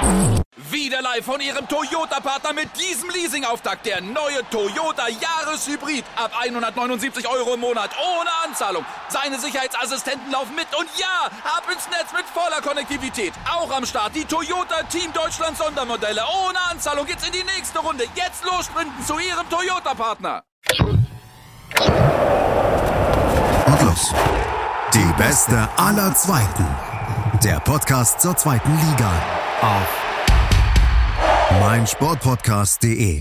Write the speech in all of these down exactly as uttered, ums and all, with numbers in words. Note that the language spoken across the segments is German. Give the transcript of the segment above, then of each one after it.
Wieder live von Ihrem Toyota-Partner mit diesem Leasing-Auftakt. Der neue Toyota Jahreshybrid. Ab hundertneunundsiebzig Euro im Monat. Ohne Anzahlung. Seine Sicherheitsassistenten laufen mit. Und ja, ab ins Netz mit voller Konnektivität. Auch am Start die Toyota Team Deutschland Sondermodelle. Ohne Anzahlung geht's in die nächste Runde. Jetzt los sprinten zu Ihrem Toyota-Partner. Und los. Die beste aller Zweiten. Der Podcast zur zweiten Liga. Auf meinsportpodcast punkt de.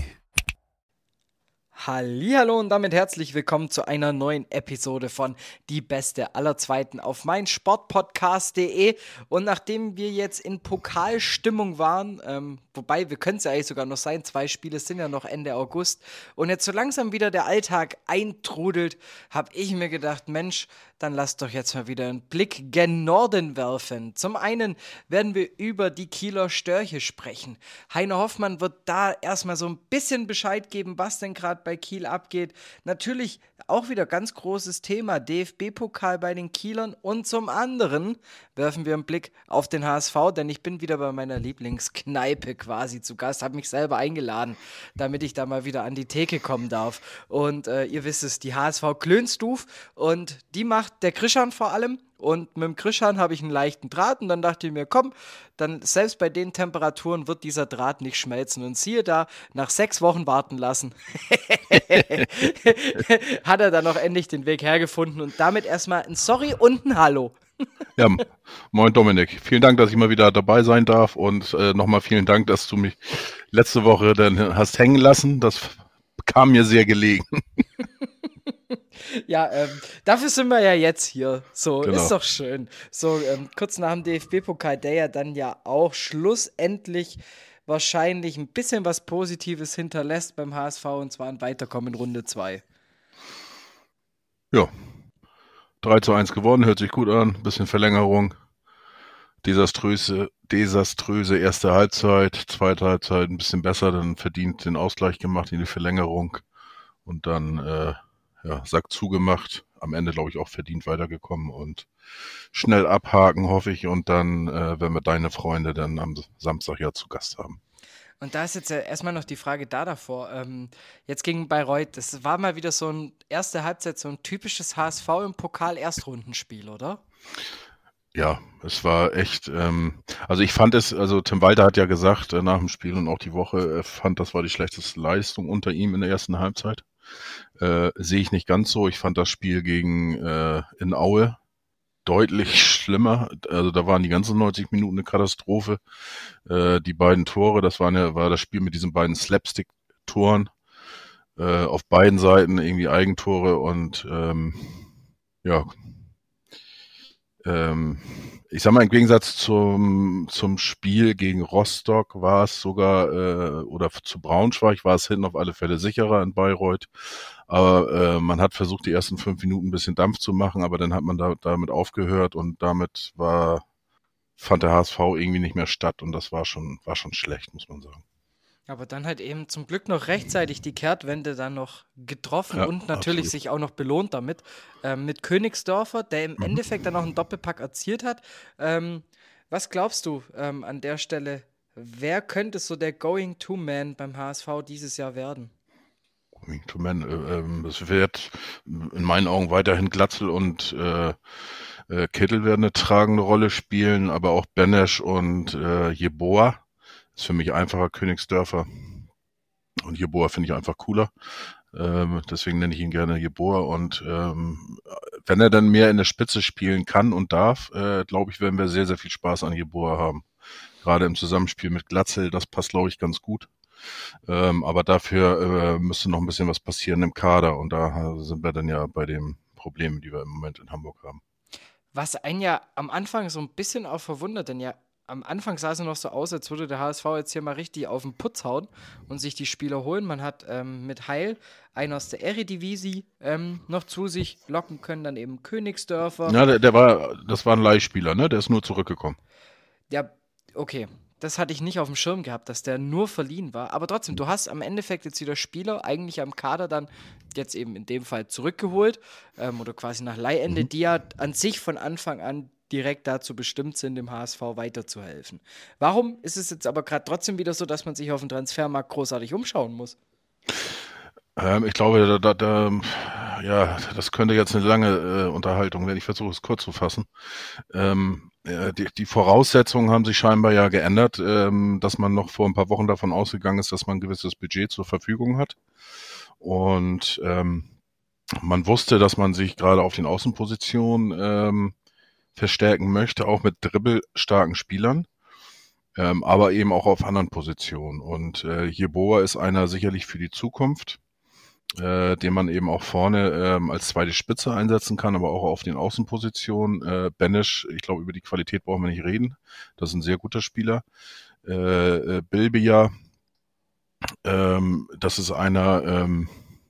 Hallihallo und damit herzlich willkommen zu einer neuen Episode von Die Beste aller Zweiten auf meinsportpodcast punkt de. Und nachdem wir jetzt in Pokalstimmung waren, ähm, wobei wir können es ja eigentlich sogar noch sein, zwei Spiele sind ja noch Ende August, und jetzt so langsam wieder der Alltag eintrudelt, habe ich mir gedacht, Mensch, dann lasst doch jetzt mal wieder einen Blick gen Norden werfen. Zum einen werden wir über die Kieler Störche sprechen. Heiner Hoffmann wird da erstmal so ein bisschen Bescheid geben, was denn gerade bei Kiel abgeht. Natürlich auch wieder ganz großes Thema, D F B-Pokal bei den Kielern. Und zum anderen werfen wir einen Blick auf den H S V, denn ich bin wieder bei meiner Lieblingskneipe quasi zu Gast, habe mich selber eingeladen, damit ich da mal wieder an die Theke kommen darf. Und äh, ihr wisst es, die H S V Klönstuf, und die macht der Krischan vor allem. Und mit dem Krischan habe ich einen leichten Draht, und dann dachte ich mir, komm, dann selbst bei den Temperaturen wird dieser Draht nicht schmelzen. Und siehe da, nach sechs Wochen warten lassen, hat er dann noch endlich den Weg hergefunden, und damit erstmal ein Sorry und ein Hallo. Ja, moin Dominik. Vielen Dank, dass ich mal wieder dabei sein darf, und äh, nochmal vielen Dank, dass du mich letzte Woche dann hast hängen lassen. Das kam mir sehr gelegen. Ja, ähm, dafür sind wir ja jetzt hier. So, Genau. Ist doch schön. So, ähm, kurz nach dem D F B-Pokal, der ja dann ja auch schlussendlich wahrscheinlich ein bisschen was Positives hinterlässt beim H S V, und zwar ein Weiterkommen in Runde zwei. Ja, drei zu eins gewonnen, hört sich gut an. Bisschen Verlängerung. Desaströse, desaströse erste Halbzeit. Zweite Halbzeit ein bisschen besser, dann verdient den Ausgleich gemacht in die Verlängerung. Und dann, äh, ja, Sack zugemacht. Am Ende, glaube ich, auch verdient weitergekommen, und schnell abhaken, hoffe ich. Und dann, äh, wenn wir deine Freunde dann am Samstag ja zu Gast haben. Und da ist jetzt ja erstmal noch die Frage da davor. Ähm, jetzt gegen Bayreuth, das war mal wieder so ein erste Halbzeit, so ein typisches H S V im Pokal-Erstrundenspiel, oder? Ja, es war echt, ähm, also ich fand es, also Tim Walter hat ja gesagt äh, nach dem Spiel und auch die Woche, er fand, das war die schlechteste Leistung unter ihm in der ersten Halbzeit. Äh, sehe ich nicht ganz so. Ich fand das Spiel gegen äh, in Aue deutlich schlimmer. Also da waren die ganzen neunzig Minuten eine Katastrophe. Äh, die beiden Tore, das waren ja, war das Spiel mit diesen beiden Slapstick-Toren. Äh, auf beiden Seiten irgendwie Eigentore, und ähm, ja, ähm, ich sag mal, im Gegensatz zum, zum Spiel gegen Rostock war es sogar, äh, oder zu Braunschweig war es hinten auf alle Fälle sicherer in Bayreuth. Aber äh, man hat versucht, die ersten fünf Minuten ein bisschen Dampf zu machen, aber dann hat man da, damit aufgehört, und damit war, fand der H S V irgendwie nicht mehr statt, und das war schon, war schon schlecht, muss man sagen. Aber dann halt eben zum Glück noch rechtzeitig die Kehrtwende dann noch getroffen, Ja, und natürlich absolut. sich auch noch belohnt damit. Ähm, mit Königsdörfer, der im Mhm. Endeffekt dann noch einen Doppelpack erzielt hat. Ähm, was glaubst du ähm, an der Stelle, wer könnte so der Going-To-Man beim H S V dieses Jahr werden? To Man, äh, ähm, es wird in meinen Augen weiterhin Glatzel und äh, äh, Kittel werden eine tragende Rolle spielen, aber auch Benesch und äh, Jeboa ist für mich einfacher Königsdörfer, und Jeboa finde ich einfach cooler. Ähm, deswegen nenne ich ihn gerne Jeboa, und ähm, wenn er dann mehr in der Spitze spielen kann und darf, äh, glaube ich, werden wir sehr, sehr viel Spaß an Jeboa haben. Gerade im Zusammenspiel mit Glatzel, das passt, glaube ich, ganz gut. Ähm, aber dafür äh, müsste noch ein bisschen was passieren im Kader, und da sind wir dann ja bei den Problemen, die wir im Moment in Hamburg haben. Was einen ja am Anfang so ein bisschen auch verwundert, denn ja am Anfang sah es noch so aus, als würde der H S V jetzt hier mal richtig auf den Putz hauen und sich die Spieler holen. Man hat ähm, mit Heil einen aus der Eredivisie ähm, noch zu sich locken können, dann eben Königsdörfer. Ja, der, der war, das war ein Leihspieler, ne? Der ist nur zurückgekommen. Ja, okay. Das hatte ich nicht auf dem Schirm gehabt, dass der nur verliehen war. Aber trotzdem, du hast am Endeffekt jetzt wieder Spieler eigentlich am Kader dann jetzt eben in dem Fall zurückgeholt ähm, oder quasi nach Leihende, Mhm. die ja an sich von Anfang an direkt dazu bestimmt sind, dem H S V weiterzuhelfen. Warum ist es jetzt aber gerade trotzdem wieder so, dass man sich auf dem Transfermarkt großartig umschauen muss? Ähm, ich glaube, da, da, da, ja, das könnte jetzt eine lange äh, Unterhaltung werden. Ich versuche es kurz zu fassen. Ähm, äh, die, die Voraussetzungen haben sich scheinbar ja geändert, ähm, dass man noch vor ein paar Wochen davon ausgegangen ist, dass man ein gewisses Budget zur Verfügung hat. Und ähm, man wusste, dass man sich gerade auf den Außenpositionen ähm, verstärken möchte, auch mit dribbelstarken Spielern, ähm, aber eben auch auf anderen Positionen. Und äh, Yeboah ist einer sicherlich für die Zukunft, äh, den man eben auch vorne ähm, als zweite Spitze einsetzen kann, aber auch auf den Außenpositionen. Äh, Benesch, ich glaube, über die Qualität brauchen wir nicht reden. Das ist ein sehr guter Spieler. Äh, äh, Bilbia, ähm, das ist einer, ähm,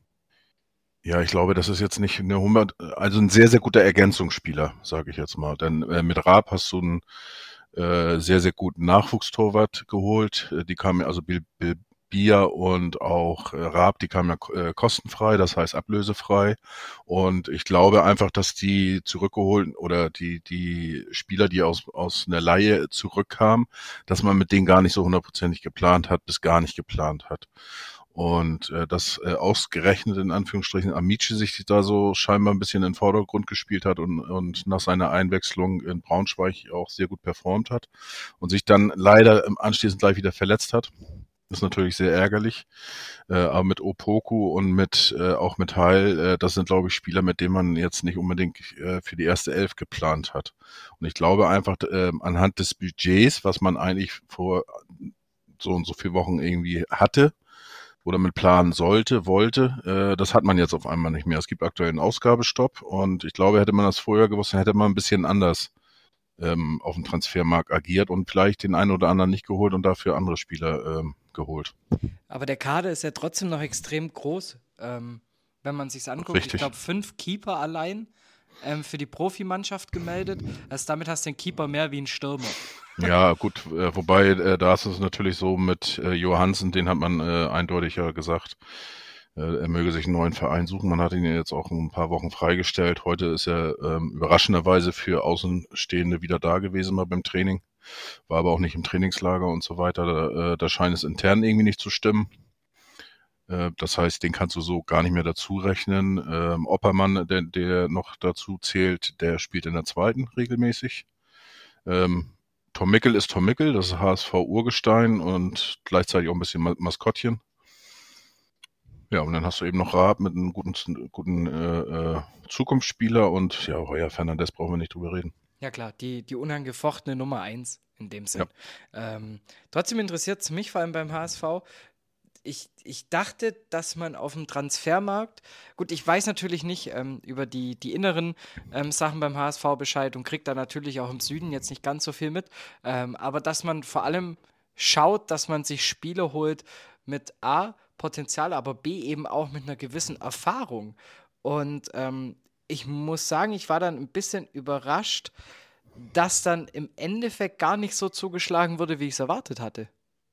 ja, ich glaube, das ist jetzt nicht eine hundert, also ein sehr, sehr guter Ergänzungsspieler, sage ich jetzt mal. Denn äh, mit Raab hast du einen äh, sehr, sehr guten Nachwuchstorwart geholt. Äh, die kamen, also Bil, Bil, Bia und auch äh, Raab, die kamen ja äh, kostenfrei, das heißt ablösefrei. Und ich glaube einfach, dass die zurückgeholt oder die die Spieler, die aus aus einer Leihe zurückkamen, dass man mit denen gar nicht so hundertprozentig geplant hat, bis gar nicht geplant hat. Und äh, dass äh, ausgerechnet in Anführungsstrichen Amici sich da so scheinbar ein bisschen in den Vordergrund gespielt hat und, und nach seiner Einwechslung in Braunschweig auch sehr gut performt hat und sich dann leider anschließend gleich wieder verletzt hat. Das ist natürlich sehr ärgerlich. Äh, aber mit Opoku und mit äh, auch mit Heil, äh, das sind, glaube ich, Spieler, mit denen man jetzt nicht unbedingt äh, für die erste Elf geplant hat. Und ich glaube einfach, äh, anhand des Budgets, was man eigentlich vor so und so vier Wochen irgendwie hatte, oder mit planen sollte, wollte, äh, das hat man jetzt auf einmal nicht mehr. Es gibt aktuell einen Ausgabestopp und ich glaube, hätte man das vorher gewusst, dann hätte man ein bisschen anders ähm, auf dem Transfermarkt agiert und vielleicht den einen oder anderen nicht geholt und dafür andere Spieler ähm, geholt. Aber der Kader ist ja trotzdem noch extrem groß, ähm, wenn man sich's anguckt. Richtig. Ich glaube, fünf Keeper allein ähm, für die Profimannschaft gemeldet. Also damit hast du den Keeper mehr wie ein Stürmer. Ja, gut, äh, wobei äh, da ist es natürlich so mit äh, Johansen, den hat man äh, eindeutig ja gesagt, äh, er möge sich einen neuen Verein suchen. Man hat ihn ja jetzt auch ein paar Wochen freigestellt. Heute ist er ähm, überraschenderweise für Außenstehende wieder da gewesen mal beim Training, war aber auch nicht im Trainingslager und so weiter. Da, äh, da scheint es intern irgendwie nicht zu stimmen. Äh, das heißt, den kannst du so gar nicht mehr dazu rechnen. Ähm, Oppermann, der, der noch dazu zählt, der spielt in der zweiten regelmäßig. Ähm, Tom Mickel ist Tom Mickel, das ist H S V-Urgestein und gleichzeitig auch ein bisschen Maskottchen. Ja, und dann hast du eben noch Raab mit einem guten, guten äh, äh, Zukunftsspieler und ja, Heuer Fernandes brauchen wir nicht drüber reden. Ja klar, die, die unangefochtene Nummer eins in dem Sinn. Ja. Ähm, trotzdem interessiert es mich vor allem beim H S V. Ich, ich dachte, dass man auf dem Transfermarkt, gut, ich weiß natürlich nicht ähm, über die, die inneren ähm, Sachen beim H S V Bescheid und kriegt da natürlich auch im Süden jetzt nicht ganz so viel mit, ähm, aber dass man vor allem schaut, dass man sich Spiele holt mit A, Potenzial, aber B, eben auch mit einer gewissen Erfahrung. Und ähm, ich muss sagen, ich war dann ein bisschen überrascht, dass dann im Endeffekt gar nicht so zugeschlagen wurde, wie ich es erwartet hatte.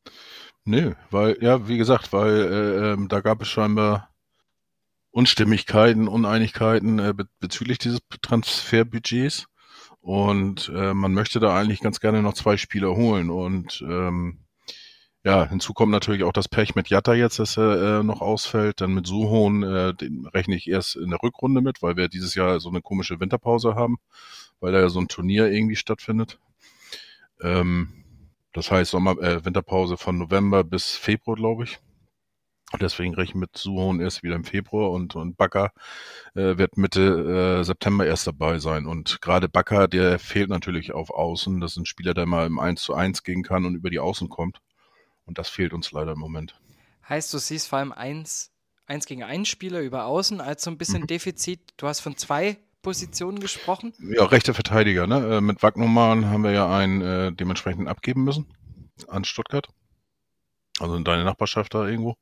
Nö, weil, ja, wie gesagt, weil äh, ähm, da gab es scheinbar Unstimmigkeiten, Uneinigkeiten äh, be- bezüglich dieses Transferbudgets und äh, man möchte da eigentlich ganz gerne noch zwei Spieler holen und ähm, ja, hinzu kommt natürlich auch das Pech mit Jatta jetzt, dass er äh, noch ausfällt, dann mit Suhon, äh, den rechne ich erst in der Rückrunde mit, weil wir dieses Jahr so eine komische Winterpause haben, weil da ja so ein Turnier irgendwie stattfindet. Ähm, Das heißt Sommer, äh, Winterpause von November bis Februar, glaube ich. Und deswegen rechne ich mit Suhon erst wieder im Februar und, und Bakker äh, wird Mitte äh, September erst dabei sein. Und gerade Bakker, der fehlt natürlich auf Außen. Das ist ein Spieler, der mal im eins zu eins gehen kann und über die Außen kommt. Und das fehlt uns leider im Moment. Heißt, du siehst vor allem eins, eins gegen eins Spieler über Außen als so ein bisschen mhm. Defizit. Du hast von zwei Positionen gesprochen? Ja, rechte Verteidiger. Ne? Äh, mit Wagnumann haben wir ja einen äh, dementsprechend abgeben müssen an Stuttgart. Also in deine Nachbarschaft da irgendwo.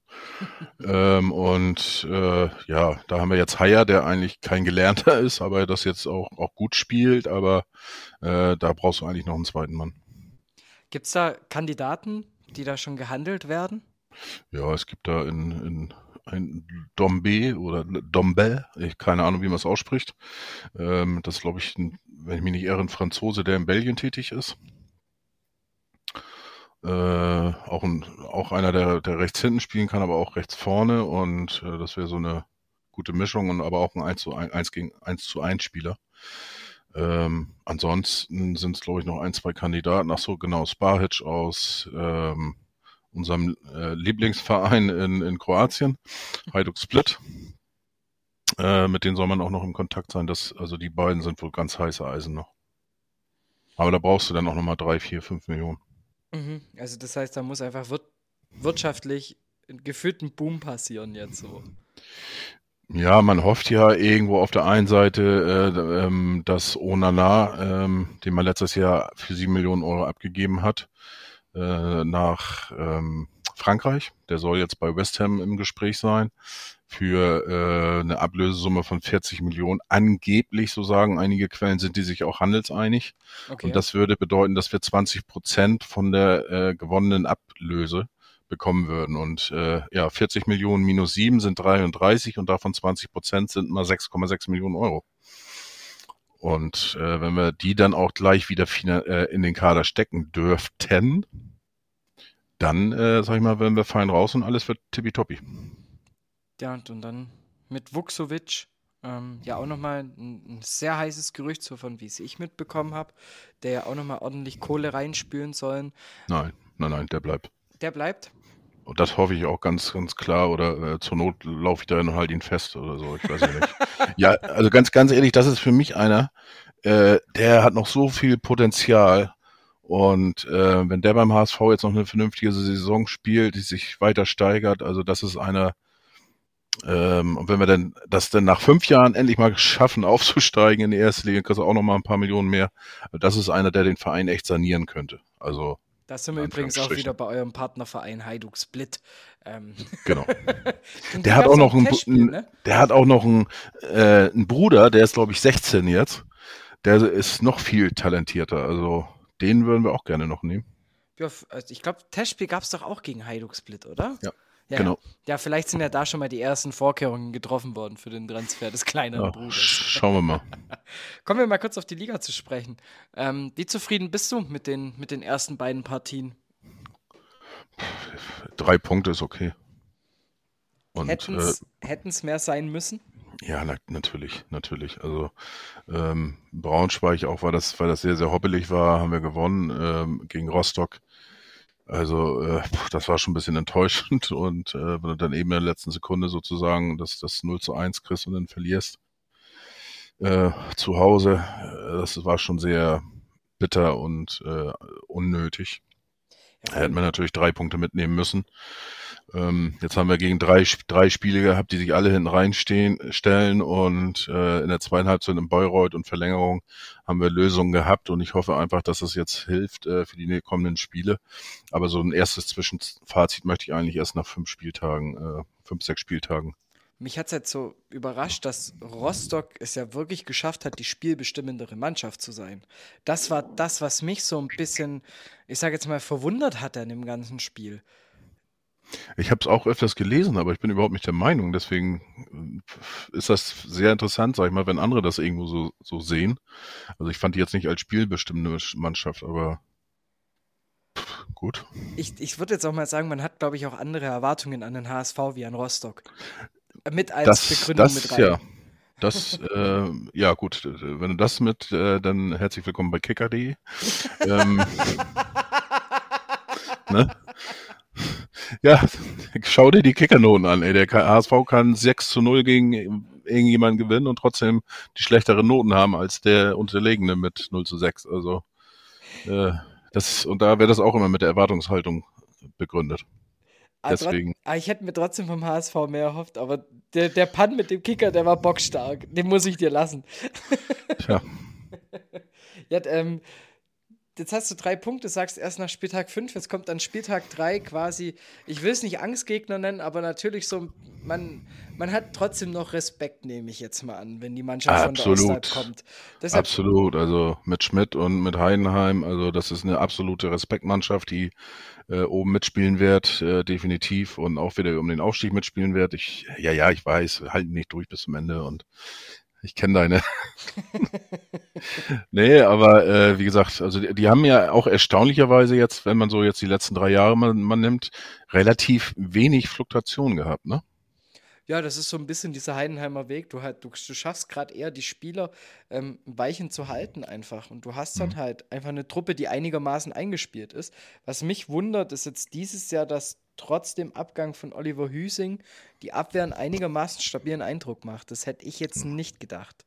ähm, und äh, ja, da haben wir jetzt Haier, der eigentlich kein Gelernter ist, aber das jetzt auch, auch gut spielt. Aber äh, da brauchst du eigentlich noch einen zweiten Mann. Gibt es da Kandidaten, die da schon gehandelt werden? Ja, es gibt da in, in ein Dombe oder Dombe, ich keine Ahnung, wie man es ausspricht. Ähm, das ist, glaube ich, ein, wenn ich mich nicht irre, ein Franzose, der in Belgien tätig ist. Äh, auch, ein, auch einer, der, der rechts hinten spielen kann, aber auch rechts vorne. Und äh, das wäre so eine gute Mischung und aber auch ein eins zu eins gegen eins zu eins Spieler. Ähm, ansonsten sind es, glaube ich, noch ein, zwei Kandidaten. Ach so, genau, Spahic aus ähm, unserem äh, Lieblingsverein in, in Kroatien, Hajduk Split. Äh, mit denen soll man auch noch im Kontakt sein. Das, also die beiden sind wohl ganz heiße Eisen noch. Aber da brauchst du dann auch nochmal drei, vier, fünf Millionen. Mhm. Also das heißt, da muss einfach wir- wirtschaftlich gefühlt ein Boom passieren jetzt so. Ja, man hofft ja irgendwo auf der einen Seite, äh, ähm, dass Onana, ähm, den man letztes Jahr für sieben Millionen Euro abgegeben hat, äh, nach ähm, Frankreich. Der soll jetzt bei West Ham im Gespräch sein für äh, eine Ablösesumme von vierzig Millionen. Angeblich, so sagen einige Quellen, sind die sich auch handelseinig. Okay. Und das würde bedeuten, dass wir zwanzig Prozent von der äh, gewonnenen Ablöse bekommen würden. Und äh, ja, vierzig Millionen minus sieben sind dreiunddreißig und davon zwanzig Prozent sind mal sechs Komma sechs Millionen Euro. Und äh, wenn wir die dann auch gleich wieder fina- äh, in den Kader stecken dürften, dann, äh, sag ich mal, werden wir fein raus und alles wird tippitoppi. Ja, und und dann mit Vuksovic, ähm, ja auch nochmal ein, ein sehr heißes Gerücht, so von wie es ich mitbekommen habe, der ja auch nochmal ordentlich Kohle reinspülen sollen. Nein, nein, nein, der bleibt. Der bleibt. Und das hoffe ich auch ganz, ganz klar. Oder äh, zur Not laufe ich da und halte ihn fest oder so. Ich weiß ja nicht. Ja, also ganz, ganz ehrlich, das ist für mich einer, äh, der hat noch so viel Potenzial. Und äh, wenn der beim H S V jetzt noch eine vernünftige Saison spielt, die sich weiter steigert, also das ist einer, ähm, und wenn wir dann das dann nach fünf Jahren endlich mal schaffen, aufzusteigen in die erste Liga, kriegst du auch noch mal ein paar Millionen mehr. Das ist einer, der den Verein echt sanieren könnte. Also Da sind wir übrigens auch Anführungsstrichen. wieder bei eurem Partnerverein Hajduk Split. Ähm. Genau. Und Der da hat gab's auch noch ein einen, Testspiel, einen ne? der hat auch noch einen, äh, einen Bruder, der ist glaube ich sechzehn jetzt. Der ist noch viel talentierter. Also den würden wir auch gerne noch nehmen. Ja, f- also ich glaube, Testspiel gab es doch auch gegen Hajduk Split, oder? Ja, Ja, genau. ja, vielleicht sind ja da schon mal die ersten Vorkehrungen getroffen worden für den Transfer des kleineren Ja, Bruders. schauen wir mal. Kommen wir mal kurz auf die Liga zu sprechen. Ähm, wie zufrieden bist du mit den, mit den ersten beiden Partien? Drei Punkte ist okay. Und Hätten es mehr sein müssen? äh, ja, na, natürlich, natürlich. Also ähm, Braunschweig auch, weil das, weil das sehr, sehr hoppelig war, haben wir gewonnen ähm, gegen Rostock. Also äh, pf, das war schon ein bisschen enttäuschend und äh, wenn du dann eben in der letzten Sekunde sozusagen das, das null zu eins kriegst und dann verlierst äh, zu Hause, äh, das war schon sehr bitter und äh, unnötig. Ja, Da hätten wir natürlich drei Punkte mitnehmen müssen. Ähm, jetzt haben wir gegen drei, drei Spiele gehabt, die sich alle hinten reinstehen, stellen und äh, in der zweiten Halbzeit in Bayreuth und Verlängerung haben wir Lösungen gehabt und ich hoffe einfach, dass es jetzt hilft äh, für die kommenden Spiele. Aber so ein erstes Zwischenfazit möchte ich eigentlich erst nach fünf Spieltagen, äh, fünf, sechs Spieltagen. Mich hat es jetzt so überrascht, dass Rostock es ja wirklich geschafft hat, die spielbestimmendere Mannschaft zu sein. Das war das, was mich so ein bisschen, ich sage jetzt mal, verwundert hat an dem ganzen Spiel. Ich habe es auch öfters gelesen, aber ich bin überhaupt nicht der Meinung. Deswegen äh, ist das sehr interessant, sag ich mal, wenn andere das irgendwo so, so sehen. Also ich fand die jetzt nicht als spielbestimmende Mannschaft, aber pff, gut. Ich, ich würde jetzt auch mal sagen, man hat, glaube ich, auch andere Erwartungen an den H S V wie an Rostock. Mit als Das, Begründung das, mit rein. ja. Das, äh, ja gut, wenn du das mit, äh, dann herzlich willkommen bei kicker punkt de. ähm, ne? Ja, schau dir die Kickernoten an, ey. Der H S V kann sechs zu null gegen irgendjemanden gewinnen und trotzdem die schlechteren Noten haben als der Unterlegene mit null zu sechs. Also, äh, das, und da wäre das auch immer mit der Erwartungshaltung begründet. Ah, trot- Deswegen. ah, ich hätte mir trotzdem vom H S V mehr erhofft, aber der, der Punt mit dem Kicker, der war bockstark. Den muss ich dir lassen. Tja, Ja, ähm, jetzt hast du drei Punkte, sagst erst nach Spieltag fünf, jetzt kommt dann Spieltag drei quasi, ich will es nicht Angstgegner nennen, aber natürlich so, man, man hat trotzdem noch Respekt, nehme ich jetzt mal an, wenn die Mannschaft Absolut. von der Osthalb kommt. Deshalb, Absolut, also mit Schmidt und mit Heidenheim, also das ist eine absolute Respektmannschaft, die äh, oben mitspielen wird, äh, definitiv, und auch wieder um den Aufstieg mitspielen wird. Ich, ja, ja, ich weiß, halten nicht durch bis zum Ende und ich kenne deine. Nee, aber äh, wie gesagt, also die, die haben ja auch erstaunlicherweise jetzt, wenn man so jetzt die letzten drei Jahre mal, mal nimmt, relativ wenig Fluktuation gehabt, ne? ja, das ist so ein bisschen dieser Heidenheimer Weg. Du, halt, du, du schaffst gerade eher, die Spieler ähm, Weichen zu halten einfach. Und du hast dann Mhm. halt einfach eine Truppe, die einigermaßen eingespielt ist. Was mich wundert, ist jetzt dieses Jahr, dass trotz dem Abgang von Oliver Hüsing die Abwehr einen einigermaßen stabilen Eindruck macht. Das hätte ich jetzt nicht gedacht.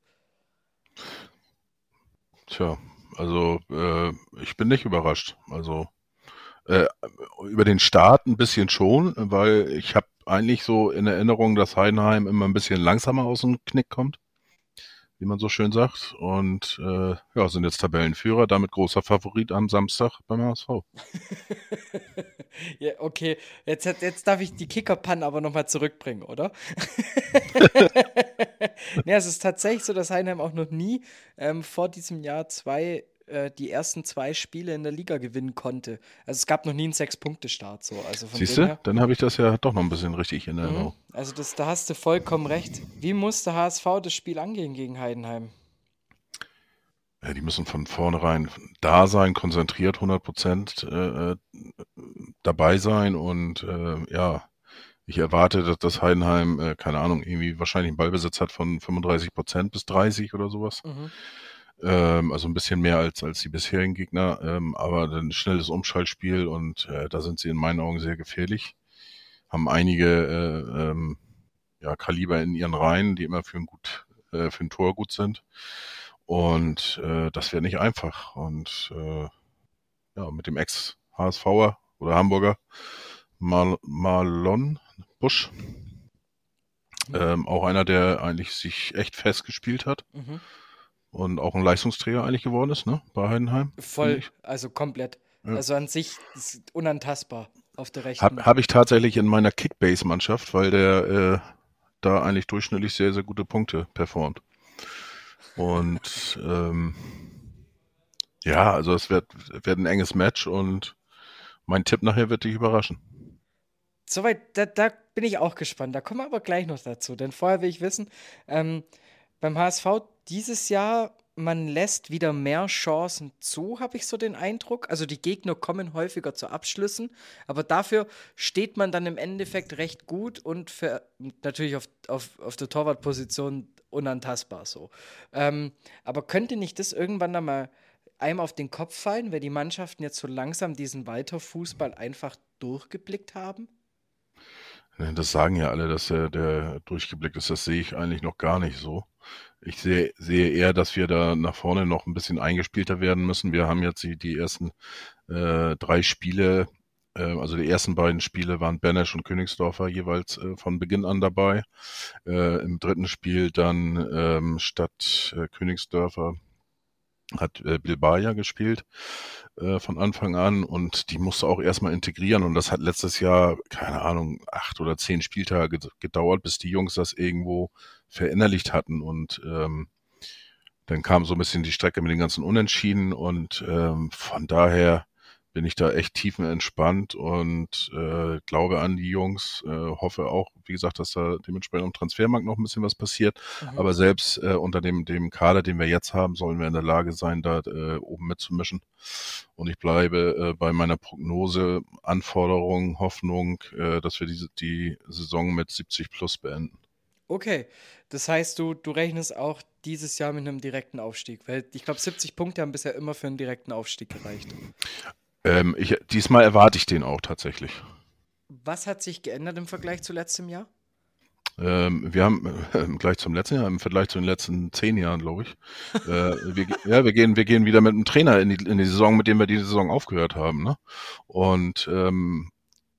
Tja, also äh, ich bin nicht überrascht. Also äh, über den Start ein bisschen schon, weil ich habe eigentlich so in Erinnerung, dass Heidenheim immer ein bisschen langsamer aus dem Knick kommt, wie man so schön sagt. Und äh, ja, sind jetzt Tabellenführer, damit großer Favorit am Samstag beim H S V. Ja, okay, jetzt, hat- jetzt darf ich die Kicker-Pan aber nochmal zurückbringen, oder? Nee, es ist tatsächlich so, dass Heidenheim auch noch nie ähm, vor diesem Jahr zwei, äh, die ersten zwei Spiele in der Liga gewinnen konnte. Also es gab noch nie einen Sechs-Punkte-Start so. Also von Siehst dem du, her. dann habe ich das ja doch noch ein bisschen richtig in Mhm. Erinnerung. Also das, da hast du vollkommen recht. Wie muss der H S V das Spiel angehen gegen Heidenheim? Ja, die müssen von vornherein da sein, konzentriert, hundert Prozent äh, äh, dabei sein und äh, ja, ich erwarte, dass das Heidenheim, äh, keine Ahnung, irgendwie wahrscheinlich einen Ballbesitz hat von fünfunddreißig Prozent bis dreißig oder sowas. Mhm. Ähm, also ein bisschen mehr als, als die bisherigen Gegner, ähm, aber ein schnelles Umschaltspiel und äh, da sind sie in meinen Augen sehr gefährlich. Haben einige äh, ähm, ja, Kaliber in ihren Reihen, die immer für ein, gut, äh, für ein Tor gut sind. Und äh, das wäre nicht einfach. Und äh, ja, mit dem Ex-HSVer oder Hamburger Mal Marlon Busch, ähm, auch einer, der eigentlich sich echt festgespielt hat Mhm. und auch ein Leistungsträger eigentlich geworden ist, ne, bei Heidenheim, finde Voll, ich. also komplett. Ja. Also an sich ist unantastbar auf der rechten. Habe hab ich tatsächlich in meiner Kickbase-Mannschaft, weil der äh, da eigentlich durchschnittlich sehr, sehr gute Punkte performt. Und ähm, ja, also es wird, wird ein enges Match und mein Tipp nachher wird dich überraschen. Soweit, da, da bin ich auch gespannt. Da kommen wir aber gleich noch dazu. Denn vorher will ich wissen, ähm, beim H S V dieses Jahr, man lässt wieder mehr Chancen zu, habe ich so den Eindruck. Also die Gegner kommen häufiger zu Abschlüssen, aber dafür steht man dann im Endeffekt recht gut und für, natürlich auf, auf, auf der Torwartposition unantastbar so. Ähm, aber könnte nicht das irgendwann dann mal einem auf den Kopf fallen, weil die Mannschaften jetzt so langsam diesen Walter-Fußball einfach durchgeblickt haben? Das sagen ja alle, dass der, der durchgeblickt ist. Das sehe ich eigentlich noch gar nicht so. Ich sehe, sehe eher, dass wir da nach vorne noch ein bisschen eingespielter werden müssen. Wir haben jetzt die, die ersten äh, drei Spiele, äh, also die ersten beiden Spiele waren Benesch und Königsdorfer jeweils äh, von Beginn an dabei. Äh, im dritten Spiel dann ähm, statt äh, Königsdörfer hat äh, Bilbaya gespielt äh, von Anfang an und die musste auch erstmal integrieren und das hat letztes Jahr, keine Ahnung, acht oder zehn Spieltage gedauert, bis die Jungs das irgendwo verinnerlicht hatten und ähm, dann kam so ein bisschen die Strecke mit den ganzen Unentschieden und ähm, von daher bin ich da echt tiefenentspannt und äh, glaube an die Jungs, äh, hoffe auch, wie gesagt, dass da dementsprechend am Transfermarkt noch ein bisschen was passiert. Mhm. Aber selbst äh, unter dem, dem Kader, den wir jetzt haben, sollen wir in der Lage sein, da äh, oben mitzumischen. Und ich bleibe äh, bei meiner Prognose, Anforderung, Hoffnung, äh, dass wir diese, die Saison mit siebzig plus beenden. Okay, das heißt, du, du rechnest auch dieses Jahr mit einem direkten Aufstieg, weil ich glaube, siebzig Punkte haben bisher immer für einen direkten Aufstieg gereicht. Ähm, ich, diesmal erwarte ich den auch tatsächlich. Was hat sich geändert im Vergleich zu letztem Jahr? Ähm, wir haben äh, im Vergleich zum letzten Jahr, im Vergleich zu den letzten zehn Jahren, glaube ich, äh, wir, ja, wir gehen, wir gehen wieder mit einem Trainer in die, in die Saison, mit dem wir die Saison aufgehört haben, ne? Und ähm,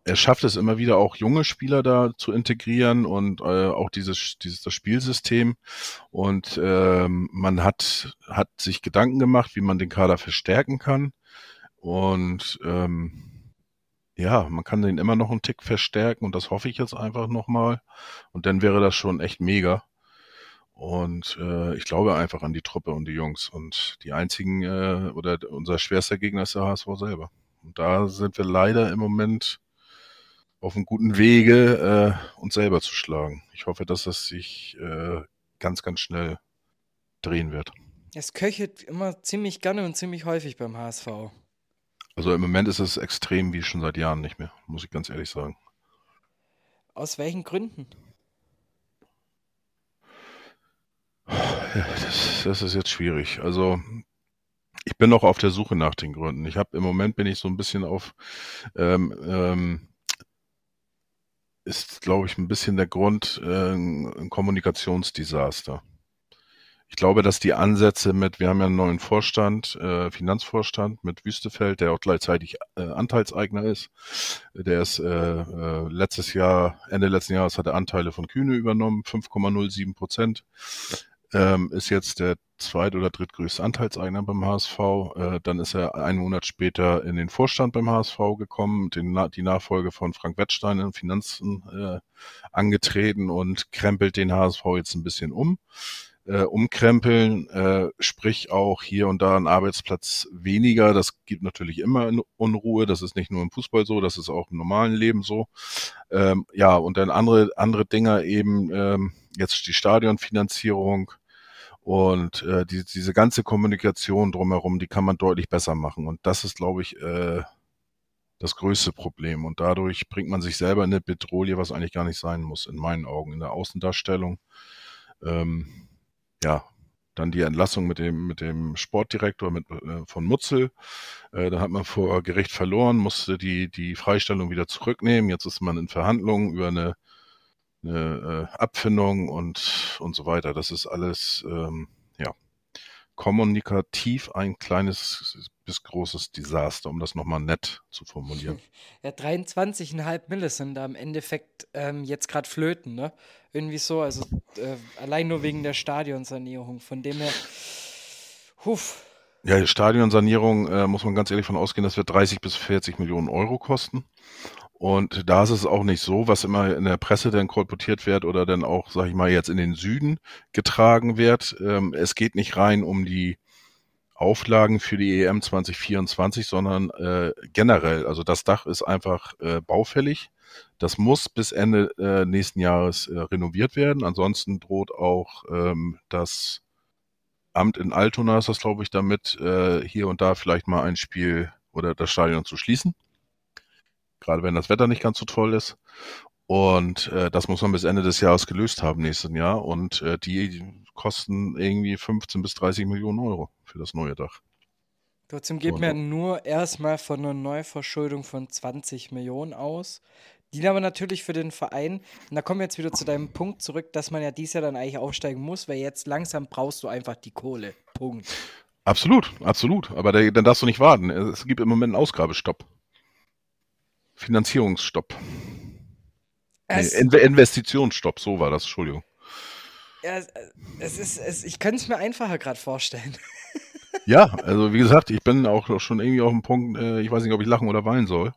er schafft es immer wieder auch junge Spieler da zu integrieren und äh, auch dieses, dieses das Spielsystem. Und ähm, man hat, hat sich Gedanken gemacht, wie man den Kader verstärken kann. Und ähm, ja, man kann den immer noch einen Tick verstärken und das hoffe ich jetzt einfach nochmal. Und dann wäre das schon echt mega. Und äh, ich glaube einfach an die Truppe und die Jungs. Und die einzigen, äh, oder unser schwerster Gegner ist der H S V selber. Und da sind wir leider im Moment auf einem guten Wege, äh, uns selber zu schlagen. Ich hoffe, dass das sich äh, ganz, ganz schnell drehen wird. Es köchelt immer ziemlich gerne und ziemlich häufig beim H S V. Also im Moment ist es extrem wie schon seit Jahren nicht mehr, muss ich ganz ehrlich sagen. Aus welchen Gründen? Ja, das, das ist jetzt schwierig. Also ich bin noch auf der Suche nach den Gründen. Ich habe im Moment bin ich so ein bisschen auf, ähm, ähm, ist glaube ich ein bisschen der Grund äh, ein Kommunikationsdesaster. Ich glaube, dass die Ansätze mit, wir haben ja einen neuen Vorstand, äh, Finanzvorstand mit Wüstefeld, der auch gleichzeitig äh, Anteilseigner ist. Der ist äh, äh, letztes Jahr, Ende letzten Jahres hat er Anteile von Kühne übernommen, fünf Komma null sieben Prozent. Ähm, ist jetzt der zweit- oder drittgrößte Anteilseigner beim H S V. Äh, dann ist er einen Monat später in den Vorstand beim H S V gekommen, den, die Nachfolge von Frank Wettstein in Finanzen äh, angetreten und krempelt den H S V jetzt ein bisschen um. Äh, umkrempeln, äh, sprich auch hier und da ein Arbeitsplatz weniger. Das gibt natürlich immer Unruhe. Das ist nicht nur im Fußball so, das ist auch im normalen Leben so. Ähm, ja, und dann andere andere Dinger eben, ähm, jetzt die Stadionfinanzierung und äh, die, diese ganze Kommunikation drumherum, die kann man deutlich besser machen. Und das ist, glaube ich, äh, das größte Problem. Und dadurch bringt man sich selber in eine Bedrohung, was eigentlich gar nicht sein muss, in meinen Augen, in der Außendarstellung. Ähm, ja, dann die Entlassung mit dem mit dem Sportdirektor mit, äh, von Mutzel. Äh, da hat man vor Gericht verloren, musste die die Freistellung wieder zurücknehmen. Jetzt ist man in Verhandlungen über eine, eine äh, Abfindung und und so weiter. Das ist alles ähm, ja kommunikativ ein kleines bis großes Desaster, um das nochmal nett zu formulieren. Ja, dreiundzwanzig Komma fünf Mille sind da im Endeffekt ähm, jetzt gerade flöten, ne? Irgendwie so, also äh, allein nur wegen der Stadionsanierung. Von dem her, huf. Ja, die Stadionsanierung äh, muss man ganz ehrlich von ausgehen, das wird dreißig bis vierzig Millionen Euro kosten. Und da ist es auch nicht so, was immer in der Presse dann kolportiert wird oder dann auch, sag ich mal, jetzt in den Süden getragen wird. Ähm, es geht nicht rein um die Auflagen für die E M zwanzig vierundzwanzig, sondern äh, generell. Also das Dach ist einfach äh, baufällig. Das muss bis Ende äh, nächsten Jahres äh, renoviert werden. Ansonsten droht auch ähm, das Amt in Altona, ist das glaube ich, damit äh, hier und da vielleicht mal ein Spiel oder das Stadion zu schließen. Gerade wenn das Wetter nicht ganz so toll ist. Und äh, das muss man bis Ende des Jahres gelöst haben nächsten Jahr. Und äh, die kosten irgendwie fünfzehn bis dreißig Millionen Euro für das neue Dach. Trotzdem geht man nur erstmal von einer Neuverschuldung von zwanzig Millionen aus. Die aber natürlich für den Verein, und da kommen wir jetzt wieder zu deinem Punkt zurück, dass man ja dieses Jahr dann eigentlich aufsteigen muss, weil jetzt langsam brauchst du einfach die Kohle. Punkt. Absolut, absolut. Aber der, dann darfst du nicht warten. Es gibt im Moment einen Ausgabestopp. Finanzierungsstopp. Nee, In- Investitionsstopp, so war das, Entschuldigung. Ja, es ist, es, ich könnte es mir einfacher gerade vorstellen. Ja, also wie gesagt, ich bin auch schon irgendwie auf dem Punkt, äh, ich weiß nicht, ob ich lachen oder weinen soll.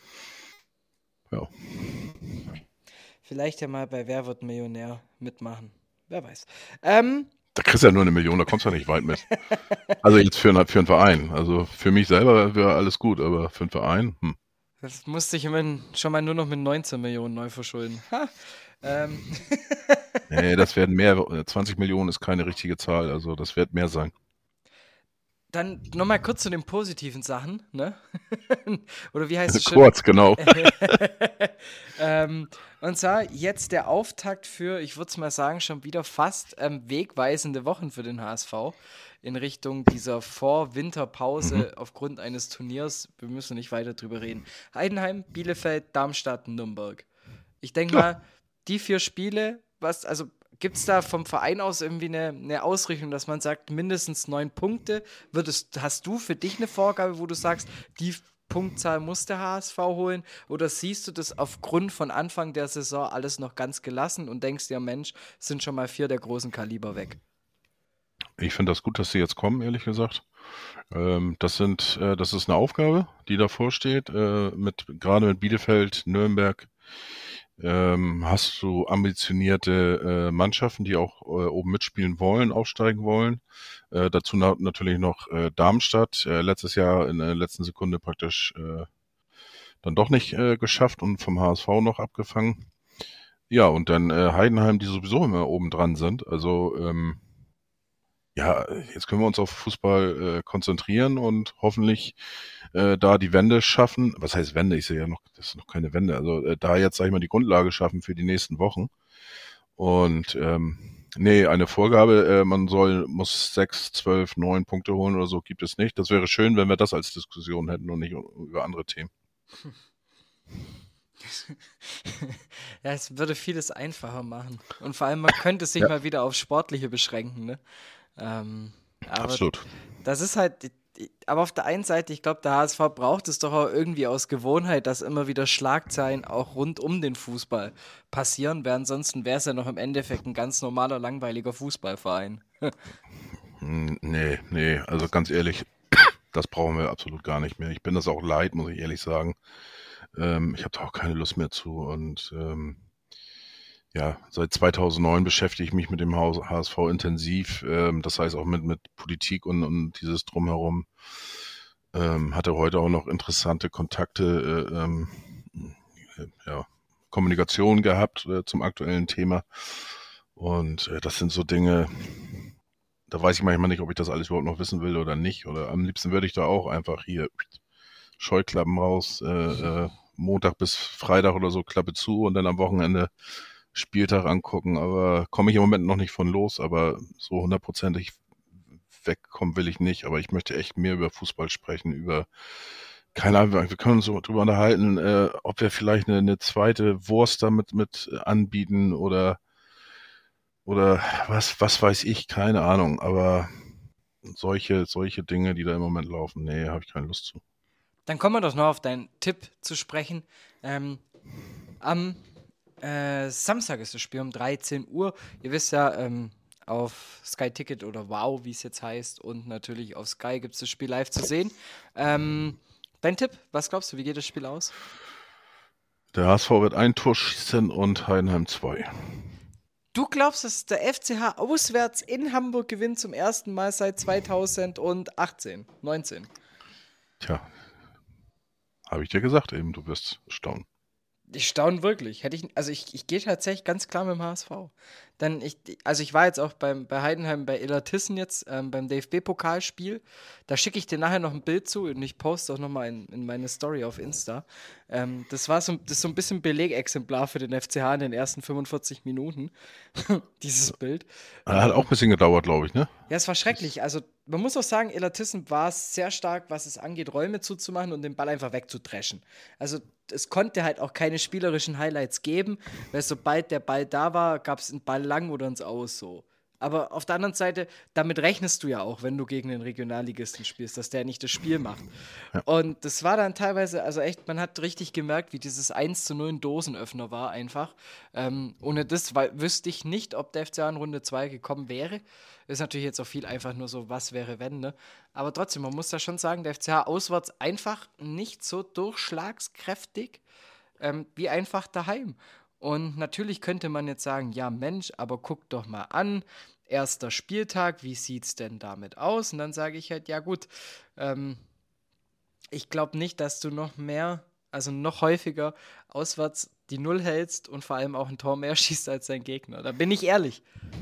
Ja. Vielleicht ja mal bei Wer wird Millionär mitmachen. Wer weiß. Ähm, Da kriegst du ja nur eine Million, da kommst du ja nicht weit mit. Also jetzt für, einen- für einen Verein. Also für mich selber wäre alles gut, aber für einen Verein, hm. Das musste ich immerhin schon mal nur noch mit neunzehn Millionen neu verschulden. Ha. Ähm. Nee, das werden mehr. zwanzig Millionen ist keine richtige Zahl, also das wird mehr sein. Dann nochmal kurz zu den positiven Sachen, ne? Oder wie heißt es schon? Kurz, genau. ähm, und zwar jetzt der Auftakt für, ich würde es mal sagen, schon wieder fast ähm, wegweisende Wochen für den H S V in Richtung dieser Vor-Winterpause mhm. aufgrund eines Turniers. Wir müssen nicht weiter drüber reden. Heidenheim, Bielefeld, Darmstadt, Nürnberg. Ich denke ja. mal, die vier Spiele, was, also gibt es da vom Verein aus irgendwie eine, eine Ausrichtung, dass man sagt, mindestens neun Punkte? Würdest, hast du für dich eine Vorgabe, wo du sagst, die Punktzahl muss der H S V holen? Oder siehst du das aufgrund von Anfang der Saison alles noch ganz gelassen und denkst dir, Mensch, sind schon mal vier der großen Kaliber weg? Ich finde das gut, dass sie jetzt kommen, ehrlich gesagt. Ähm, das sind, äh, das ist eine Aufgabe, die davor steht. Äh, mit, gerade mit Bielefeld, Nürnberg, ähm, hast du ambitionierte äh, Mannschaften, die auch äh, oben mitspielen wollen, aufsteigen wollen. Äh, dazu na- natürlich noch äh, Darmstadt, äh, letztes Jahr in der letzten Sekunde praktisch äh, dann doch nicht äh, geschafft und vom H S V noch abgefangen. Ja, und dann äh, Heidenheim, die sowieso immer oben dran sind. Also ähm, ja, jetzt können wir uns auf Fußball äh, konzentrieren und hoffentlich äh, da die Wende schaffen. Was heißt Wende? Ich sehe ja noch, das ist noch keine Wende. Also äh, da jetzt, sag ich mal, die Grundlage schaffen für die nächsten Wochen. Und ähm, nee, eine Vorgabe, äh, man soll, muss sechs, zwölf, neun Punkte holen oder so, gibt es nicht. Das wäre schön, wenn wir das als Diskussion hätten und nicht über andere Themen. Ja, es würde vieles einfacher machen. Und vor allem, man könnte sich Ja. mal wieder auf Sportliche beschränken, ne? Ähm, aber Absolut. das ist halt, aber auf der einen Seite, ich glaube, der H S V braucht es doch auch irgendwie aus Gewohnheit, dass immer wieder Schlagzeilen auch rund um den Fußball passieren, weil ansonsten wäre es ja noch im Endeffekt ein ganz normaler, langweiliger Fußballverein. Hm, Nee, nee, also ganz ehrlich, das brauchen wir absolut gar nicht mehr. Ich bin das auch leid, muss ich ehrlich sagen. Ähm, ich habe da auch keine Lust mehr zu und ähm, ja, seit zweitausendneun beschäftige ich mich mit dem Haus- H S V intensiv, ähm, das heißt auch mit, mit Politik und, und dieses Drumherum. Ähm, hatte heute auch noch interessante Kontakte, äh, ähm, äh, ja, Kommunikation gehabt äh, zum aktuellen Thema. Und äh, das sind so Dinge, da weiß ich manchmal nicht, ob ich das alles überhaupt noch wissen will oder nicht. Oder am liebsten würde ich da auch einfach hier Scheuklappen raus, äh, äh, Montag bis Freitag oder so, Klappe zu und dann am Wochenende Spieltag angucken. Aber komme ich im Moment noch nicht von los, aber so hundertprozentig wegkommen will ich nicht. Aber ich möchte echt mehr über Fußball sprechen, über, keine Ahnung, wir können uns so drüber unterhalten, äh, ob wir vielleicht eine, eine zweite Wurst damit mit anbieten oder oder was, was weiß ich, keine Ahnung, aber solche, solche Dinge, die da im Moment laufen, nee, habe ich keine Lust zu. Dann kommen wir doch noch auf deinen Tipp zu sprechen. Ähm, am äh, Samstag ist das Spiel um dreizehn Uhr. Ihr wisst ja, ähm, auf Sky Ticket oder Wow, wie es jetzt heißt, und natürlich auf Sky gibt es das Spiel live zu sehen. Ähm, dein Tipp, was glaubst du, wie geht das Spiel aus? Der H S V wird ein Tor schießen und Heidenheim zwei. Du glaubst, dass der F C H auswärts in Hamburg gewinnt zum ersten Mal seit zweitausendachtzehn, neunzehn? Tja, habe ich dir gesagt eben, du wirst staunen. Ich staune wirklich. Hätte ich, also ich, ich gehe tatsächlich ganz klar mit dem H S V. Denn ich, also ich war jetzt auch beim, bei Heidenheim bei Illertissen jetzt, ähm, beim D F B-Pokalspiel. Da schicke ich dir nachher noch ein Bild zu und ich poste auch nochmal in, in meine Story auf Insta. Ähm, das war so, das ist so ein bisschen Belegexemplar für den F C H in den ersten fünfundvierzig Minuten. Dieses Bild. Hat auch ein bisschen gedauert, glaube ich, ne? Ja, es war schrecklich. Also man muss auch sagen, Illertissen war sehr stark, was es angeht, Räume zuzumachen und den Ball einfach wegzudreschen. Also es konnte halt auch keine spielerischen Highlights geben, weil sobald der Ball da war, gab es einen Ball lang oder ins Aus so. Aber auf der anderen Seite, damit rechnest du ja auch, wenn du gegen den Regionalligisten spielst, dass der nicht das Spiel macht. Ja. Und das war dann teilweise, also echt, man hat richtig gemerkt, wie dieses eins zu null ein Dosenöffner war einfach. Ähm, ohne das weil, wüsste ich nicht, ob der F C A in Runde zwei gekommen wäre. Ist natürlich jetzt auch viel einfach nur so, was wäre wenn, ne? Aber trotzdem, man muss da schon sagen, der F C H auswärts einfach nicht so durchschlagskräftig ähm, wie einfach daheim. Und natürlich könnte man jetzt sagen, ja Mensch, aber guck doch mal an, erster Spieltag, wie sieht's denn damit aus? Und dann sage ich halt, ja gut, ähm, ich glaube nicht, dass du noch mehr, also noch häufiger auswärts die Null hältst und vor allem auch ein Tor mehr schießt als dein Gegner. Da bin ich ehrlich.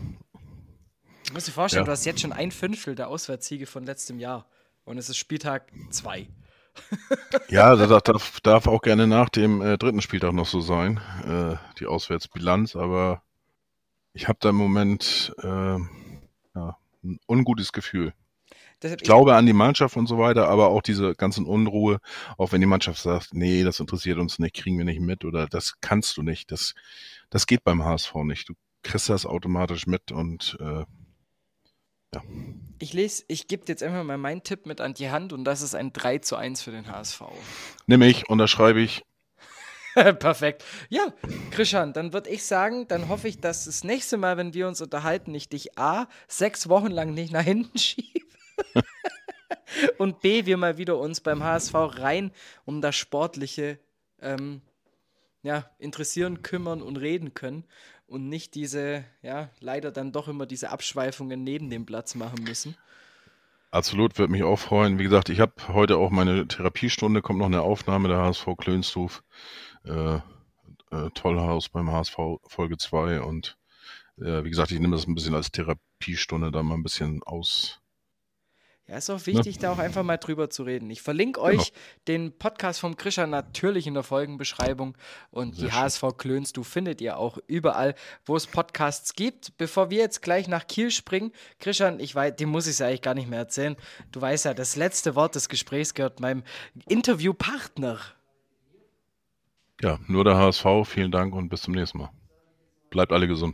Du musst dir vorstellen, Ja. du hast jetzt schon ein Fünftel der Auswärtssiege von letztem Jahr. Und es ist Spieltag zwei. Ja, das darf, darf auch gerne nach dem äh, dritten Spieltag noch so sein, äh, die Auswärtsbilanz, aber ich habe da im Moment äh, ja, ein ungutes Gefühl. Deshalb Ich glaube an die Mannschaft und so weiter, aber auch diese ganzen Unruhe, auch wenn die Mannschaft sagt, nee, das interessiert uns nicht, kriegen wir nicht mit oder das kannst du nicht, das, das geht beim H S V nicht. Du kriegst das automatisch mit und äh, Ja. Ich lese, ich gebe jetzt einfach mal meinen Tipp mit an die Hand und das ist ein drei zu eins für den H S V. Nimm ich, unterschreibe ich. Perfekt. Ja, Christian, dann würde ich sagen, dann hoffe ich, dass das nächste Mal, wenn wir uns unterhalten, ich dich A, sechs Wochen lang nicht nach hinten schiebe und B, wir mal wieder uns beim H S V rein um das Sportliche ähm, ja, interessieren, kümmern und reden können und nicht diese, ja, leider dann doch immer diese Abschweifungen neben dem Platz machen müssen. Absolut, würde mich auch freuen. Wie gesagt, ich habe heute auch meine Therapiestunde, kommt noch eine Aufnahme der H S V Klönstuf. Äh, äh, Tollhaus beim H S V Folge zwei und äh, wie gesagt, ich nehme das ein bisschen als Therapiestunde, da mal ein bisschen aus. Ja, ist auch wichtig, da auch einfach mal drüber zu reden. Ich verlinke euch den Podcast vom Christian natürlich in der Folgenbeschreibung und Sehr die schön. H S V Klöns, du findet ihr auch überall, wo es Podcasts gibt. Bevor wir jetzt gleich nach Kiel springen, Christian, ich weiß, dir muss ich es ja eigentlich gar nicht mehr erzählen. Du weißt ja, das letzte Wort des Gesprächs gehört meinem Interviewpartner. Ja, nur der H S V, vielen Dank und bis zum nächsten Mal. Bleibt alle gesund.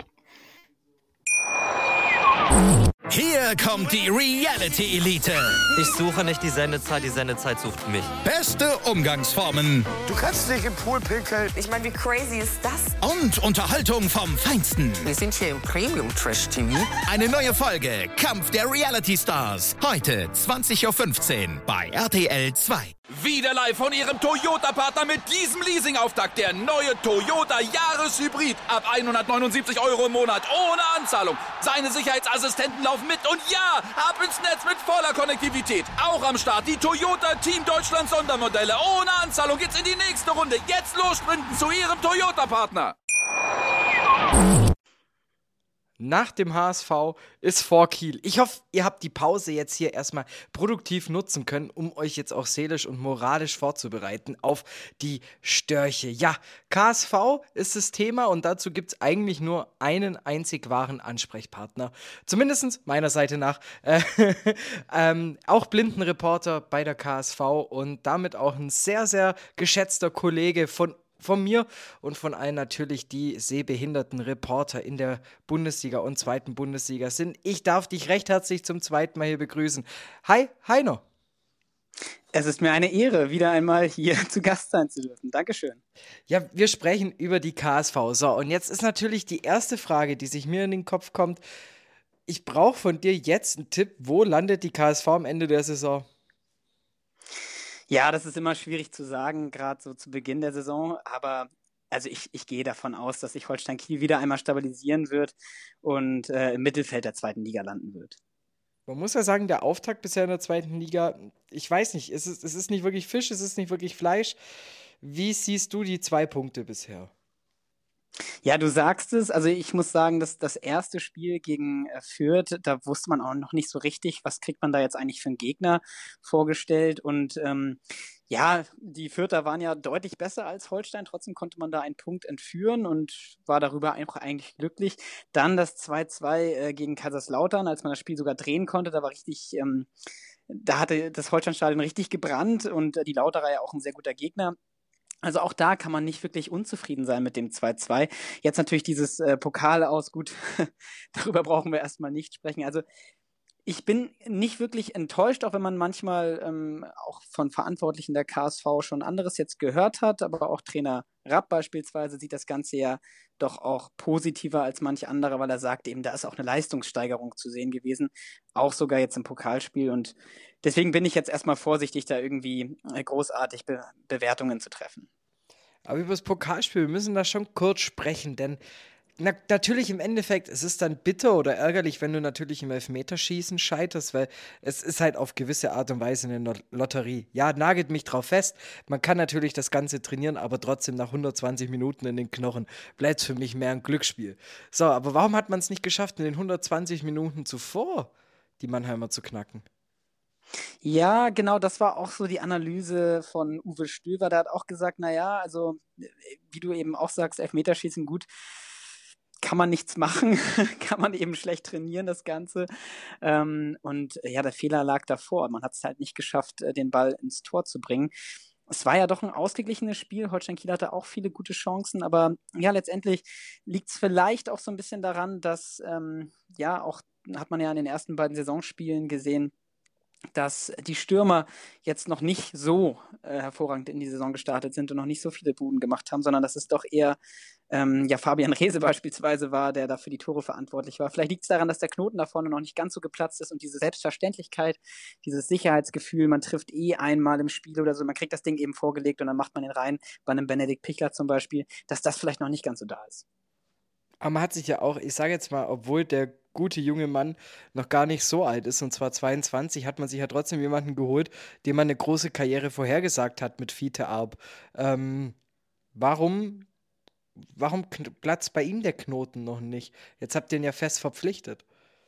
Hier kommt die Reality-Elite. Ich suche nicht die Sendezeit, die Sendezeit sucht mich. Beste Umgangsformen Du kannst nicht im Pool pinkeln. Ich meine, wie crazy ist das? und Unterhaltung vom Feinsten. Wir sind hier im Premium-Trash-T V. Eine neue Folge Kampf der Reality-Stars. Heute zwanzig Uhr fünfzehn bei R T L zwei. Wieder live von Ihrem Toyota-Partner mit diesem Leasing-Auftakt. Der neue Toyota Jahreshybrid. Ab hundertneunundsiebzig Euro im Monat. Ohne Anzahlung. Seine Sicherheitsassistenten laufen mit. Und ja, ab ins Netz mit voller Konnektivität. Auch am Start die Toyota Team Deutschland Sondermodelle. Ohne Anzahlung geht's in die nächste Runde. Jetzt los sprinten zu Ihrem Toyota-Partner. Nach dem H S V ist vor Kiel. Ich hoffe, ihr habt die Pause jetzt hier erstmal produktiv nutzen können, um euch jetzt auch seelisch und moralisch vorzubereiten auf die Störche. Ja, K S V ist das Thema und dazu gibt es eigentlich nur einen einzig wahren Ansprechpartner. Zumindest meiner Seite nach. Äh, ähm, auch Blindenreporter bei der K S V und damit auch ein sehr, sehr geschätzter Kollege von Von mir und von allen natürlich, die sehbehinderten Reporter in der Bundesliga und zweiten Bundesliga sind. Ich darf dich recht herzlich zum zweiten Mal hier begrüßen. Hi, Heiner. Es ist mir eine Ehre, wieder einmal hier zu Gast sein zu dürfen. Dankeschön. Ja, wir sprechen über die K S V. So, und jetzt ist natürlich die erste Frage, die sich mir in den Kopf kommt. Ich brauche von dir jetzt einen Tipp, wo landet die K S V am Ende der Saison? Ja, das ist immer schwierig zu sagen, gerade so zu Beginn der Saison. Aber also ich, ich gehe davon aus, dass sich Holstein Kiel wieder einmal stabilisieren wird und äh, im Mittelfeld der zweiten Liga landen wird. Man muss ja sagen, der Auftakt bisher in der zweiten Liga, ich weiß nicht, es ist, es ist nicht wirklich Fisch, es ist nicht wirklich Fleisch. Wie siehst du die zwei Punkte bisher? Ja, du sagst es. Also ich muss sagen, dass das erste Spiel gegen äh, Fürth, da wusste man auch noch nicht so richtig, was kriegt man da jetzt eigentlich für einen Gegner vorgestellt. Und ähm, ja, die Fürther waren ja deutlich besser als Holstein. Trotzdem konnte man da einen Punkt entführen und war darüber einfach eigentlich glücklich. Dann das zwei zwei äh, gegen Kaiserslautern, als man das Spiel sogar drehen konnte. Da war richtig, ähm, da hatte das Holsteinstadion richtig gebrannt und äh, die Lauterer ja auch ein sehr guter Gegner. Also auch da kann man nicht wirklich unzufrieden sein mit dem zwei zwei. Jetzt natürlich dieses äh, Pokal aus, gut, darüber brauchen wir erstmal nicht sprechen. Also ich bin nicht wirklich enttäuscht, auch wenn man manchmal ähm, auch von Verantwortlichen der K S V schon anderes jetzt gehört hat, aber auch Trainer Rapp beispielsweise sieht das Ganze ja doch auch positiver als manch anderer, weil er sagt eben, da ist auch eine Leistungssteigerung zu sehen gewesen, auch sogar jetzt im Pokalspiel und deswegen bin ich jetzt erstmal vorsichtig, da irgendwie äh, großartig Be- Bewertungen zu treffen. Aber über das Pokalspiel, wir müssen da schon kurz sprechen, denn na, natürlich im Endeffekt, es ist dann bitter oder ärgerlich, wenn du natürlich im Elfmeterschießen scheiterst, weil es ist halt auf gewisse Art und Weise eine Not- Lotterie. Ja, nagelt mich drauf fest, man kann natürlich das Ganze trainieren, aber trotzdem nach hundertzwanzig Minuten in den Knochen bleibt es für mich mehr ein Glücksspiel. So, aber warum hat man es nicht geschafft, in den hundertzwanzig Minuten zuvor die Mannheimer zu knacken? Ja, genau, das war auch so die Analyse von Uwe Stöver. Der hat auch gesagt, naja, also wie du eben auch sagst, Elfmeterschießen gut, kann man nichts machen, kann man eben schlecht trainieren, das Ganze. Ähm, und ja, der Fehler lag davor. Man hat es halt nicht geschafft, den Ball ins Tor zu bringen. Es war ja doch ein ausgeglichenes Spiel. Holstein Kiel hatte auch viele gute Chancen, aber ja, letztendlich liegt es vielleicht auch so ein bisschen daran, dass ähm, ja auch hat man ja in den ersten beiden Saisonspielen gesehen, dass die Stürmer jetzt noch nicht so äh, hervorragend in die Saison gestartet sind und noch nicht so viele Buden gemacht haben, sondern dass es doch eher ähm, ja, Fabian Reese beispielsweise war, der dafür die Tore verantwortlich war. Vielleicht liegt es daran, dass der Knoten da vorne noch nicht ganz so geplatzt ist und diese Selbstverständlichkeit, dieses Sicherheitsgefühl, man trifft eh einmal im Spiel oder so, man kriegt das Ding eben vorgelegt und dann macht man den rein, bei einem Benedikt Pichler zum Beispiel, dass das vielleicht noch nicht ganz so da ist. Aber man hat sich ja auch, ich sage jetzt mal, obwohl der gute junge Mann noch gar nicht so alt ist, und zwar zweiundzwanzig, hat man sich ja trotzdem jemanden geholt, dem man eine große Karriere vorhergesagt hat mit Fiete Arp. Ähm, warum, warum kn- platzt bei ihm der Knoten noch nicht? Jetzt habt ihr ihn ja fest verpflichtet.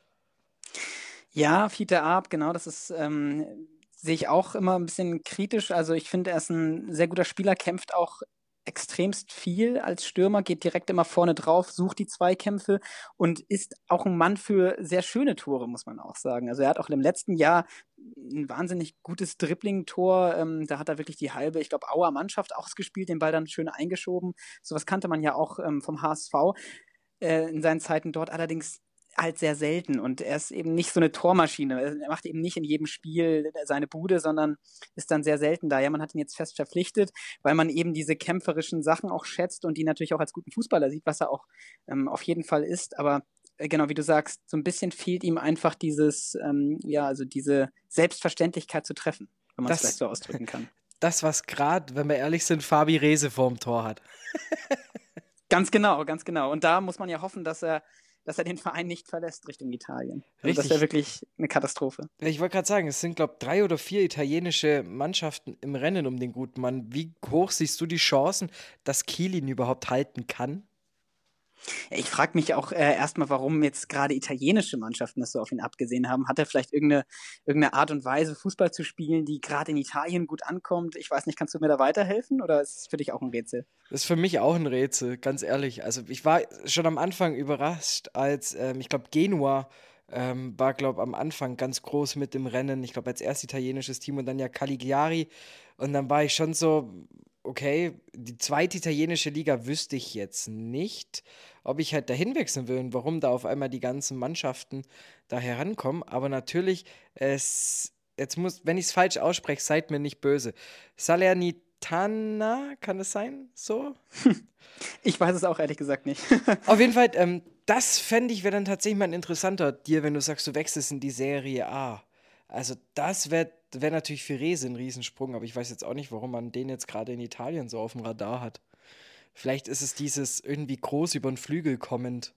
Ja, Fiete Arp, genau, das ist, ähm, sehe ich auch immer ein bisschen kritisch. Also ich finde, er ist ein sehr guter Spieler, kämpft auch extremst viel als Stürmer, geht direkt immer vorne drauf, sucht die Zweikämpfe und ist auch ein Mann für sehr schöne Tore, muss man auch sagen. Also er hat auch im letzten Jahr ein wahnsinnig gutes Dribbling-Tor. Ähm, da hat er wirklich die halbe, ich glaube, Auer Mannschaft ausgespielt, den Ball dann schön eingeschoben. Sowas kannte man ja auch ähm, vom H S V äh, in seinen Zeiten dort. Allerdings halt sehr selten und er ist eben nicht so eine Tormaschine. Er macht eben nicht in jedem Spiel seine Bude, sondern ist dann sehr selten da. Ja, man hat ihn jetzt fest verpflichtet, weil man eben diese kämpferischen Sachen auch schätzt und die natürlich auch als guten Fußballer sieht, was er auch ähm, auf jeden Fall ist. Aber äh, genau wie du sagst, so ein bisschen fehlt ihm einfach dieses, ähm, ja, also diese Selbstverständlichkeit zu treffen, wenn man es Das- vielleicht so ausdrücken kann. Das, was gerade, wenn wir ehrlich sind, Fabi Reese vorm Tor hat. Ganz genau, ganz genau. Und da muss man ja hoffen, dass er dass er den Verein nicht verlässt Richtung Italien. Also das Richtig. wäre wirklich eine Katastrophe. Ich wollte gerade sagen, es sind, glaube ich, drei oder vier italienische Mannschaften im Rennen um den guten Mann. Wie hoch siehst du die Chancen, dass Kiel ihn überhaupt halten kann? Ja, ich frage mich auch äh, erstmal, warum jetzt gerade italienische Mannschaften das so auf ihn abgesehen haben. Hat er vielleicht irgendeine, irgendeine Art und Weise, Fußball zu spielen, die gerade in Italien gut ankommt? Ich weiß nicht, kannst du mir da weiterhelfen oder ist es für dich auch ein Rätsel? Das ist für mich auch ein Rätsel, ganz ehrlich. Also ich war schon am Anfang überrascht, als, ähm, ich glaube, Genua ähm, war, glaube am Anfang ganz groß mit dem Rennen. Ich glaube, als erst italienisches Team und dann ja Cagliari. Und dann war ich schon so, okay, die zweite italienische Liga wüsste ich jetzt nicht, ob ich halt dahin wechseln will und warum da auf einmal die ganzen Mannschaften da herankommen. Aber natürlich, es, jetzt muss, wenn ich es falsch ausspreche, seid mir nicht böse. Salernitana, kann es sein? So? Ich weiß es auch ehrlich gesagt nicht. Auf jeden Fall, ähm, das fände ich wäre dann tatsächlich mal ein interessanter Deal, wenn du sagst, du wechselst in die Serie A. Also das wäre wär natürlich für Rese ein Riesensprung, aber ich weiß jetzt auch nicht, warum man den jetzt gerade in Italien so auf dem Radar hat. Vielleicht ist es dieses irgendwie groß über den Flügel kommend.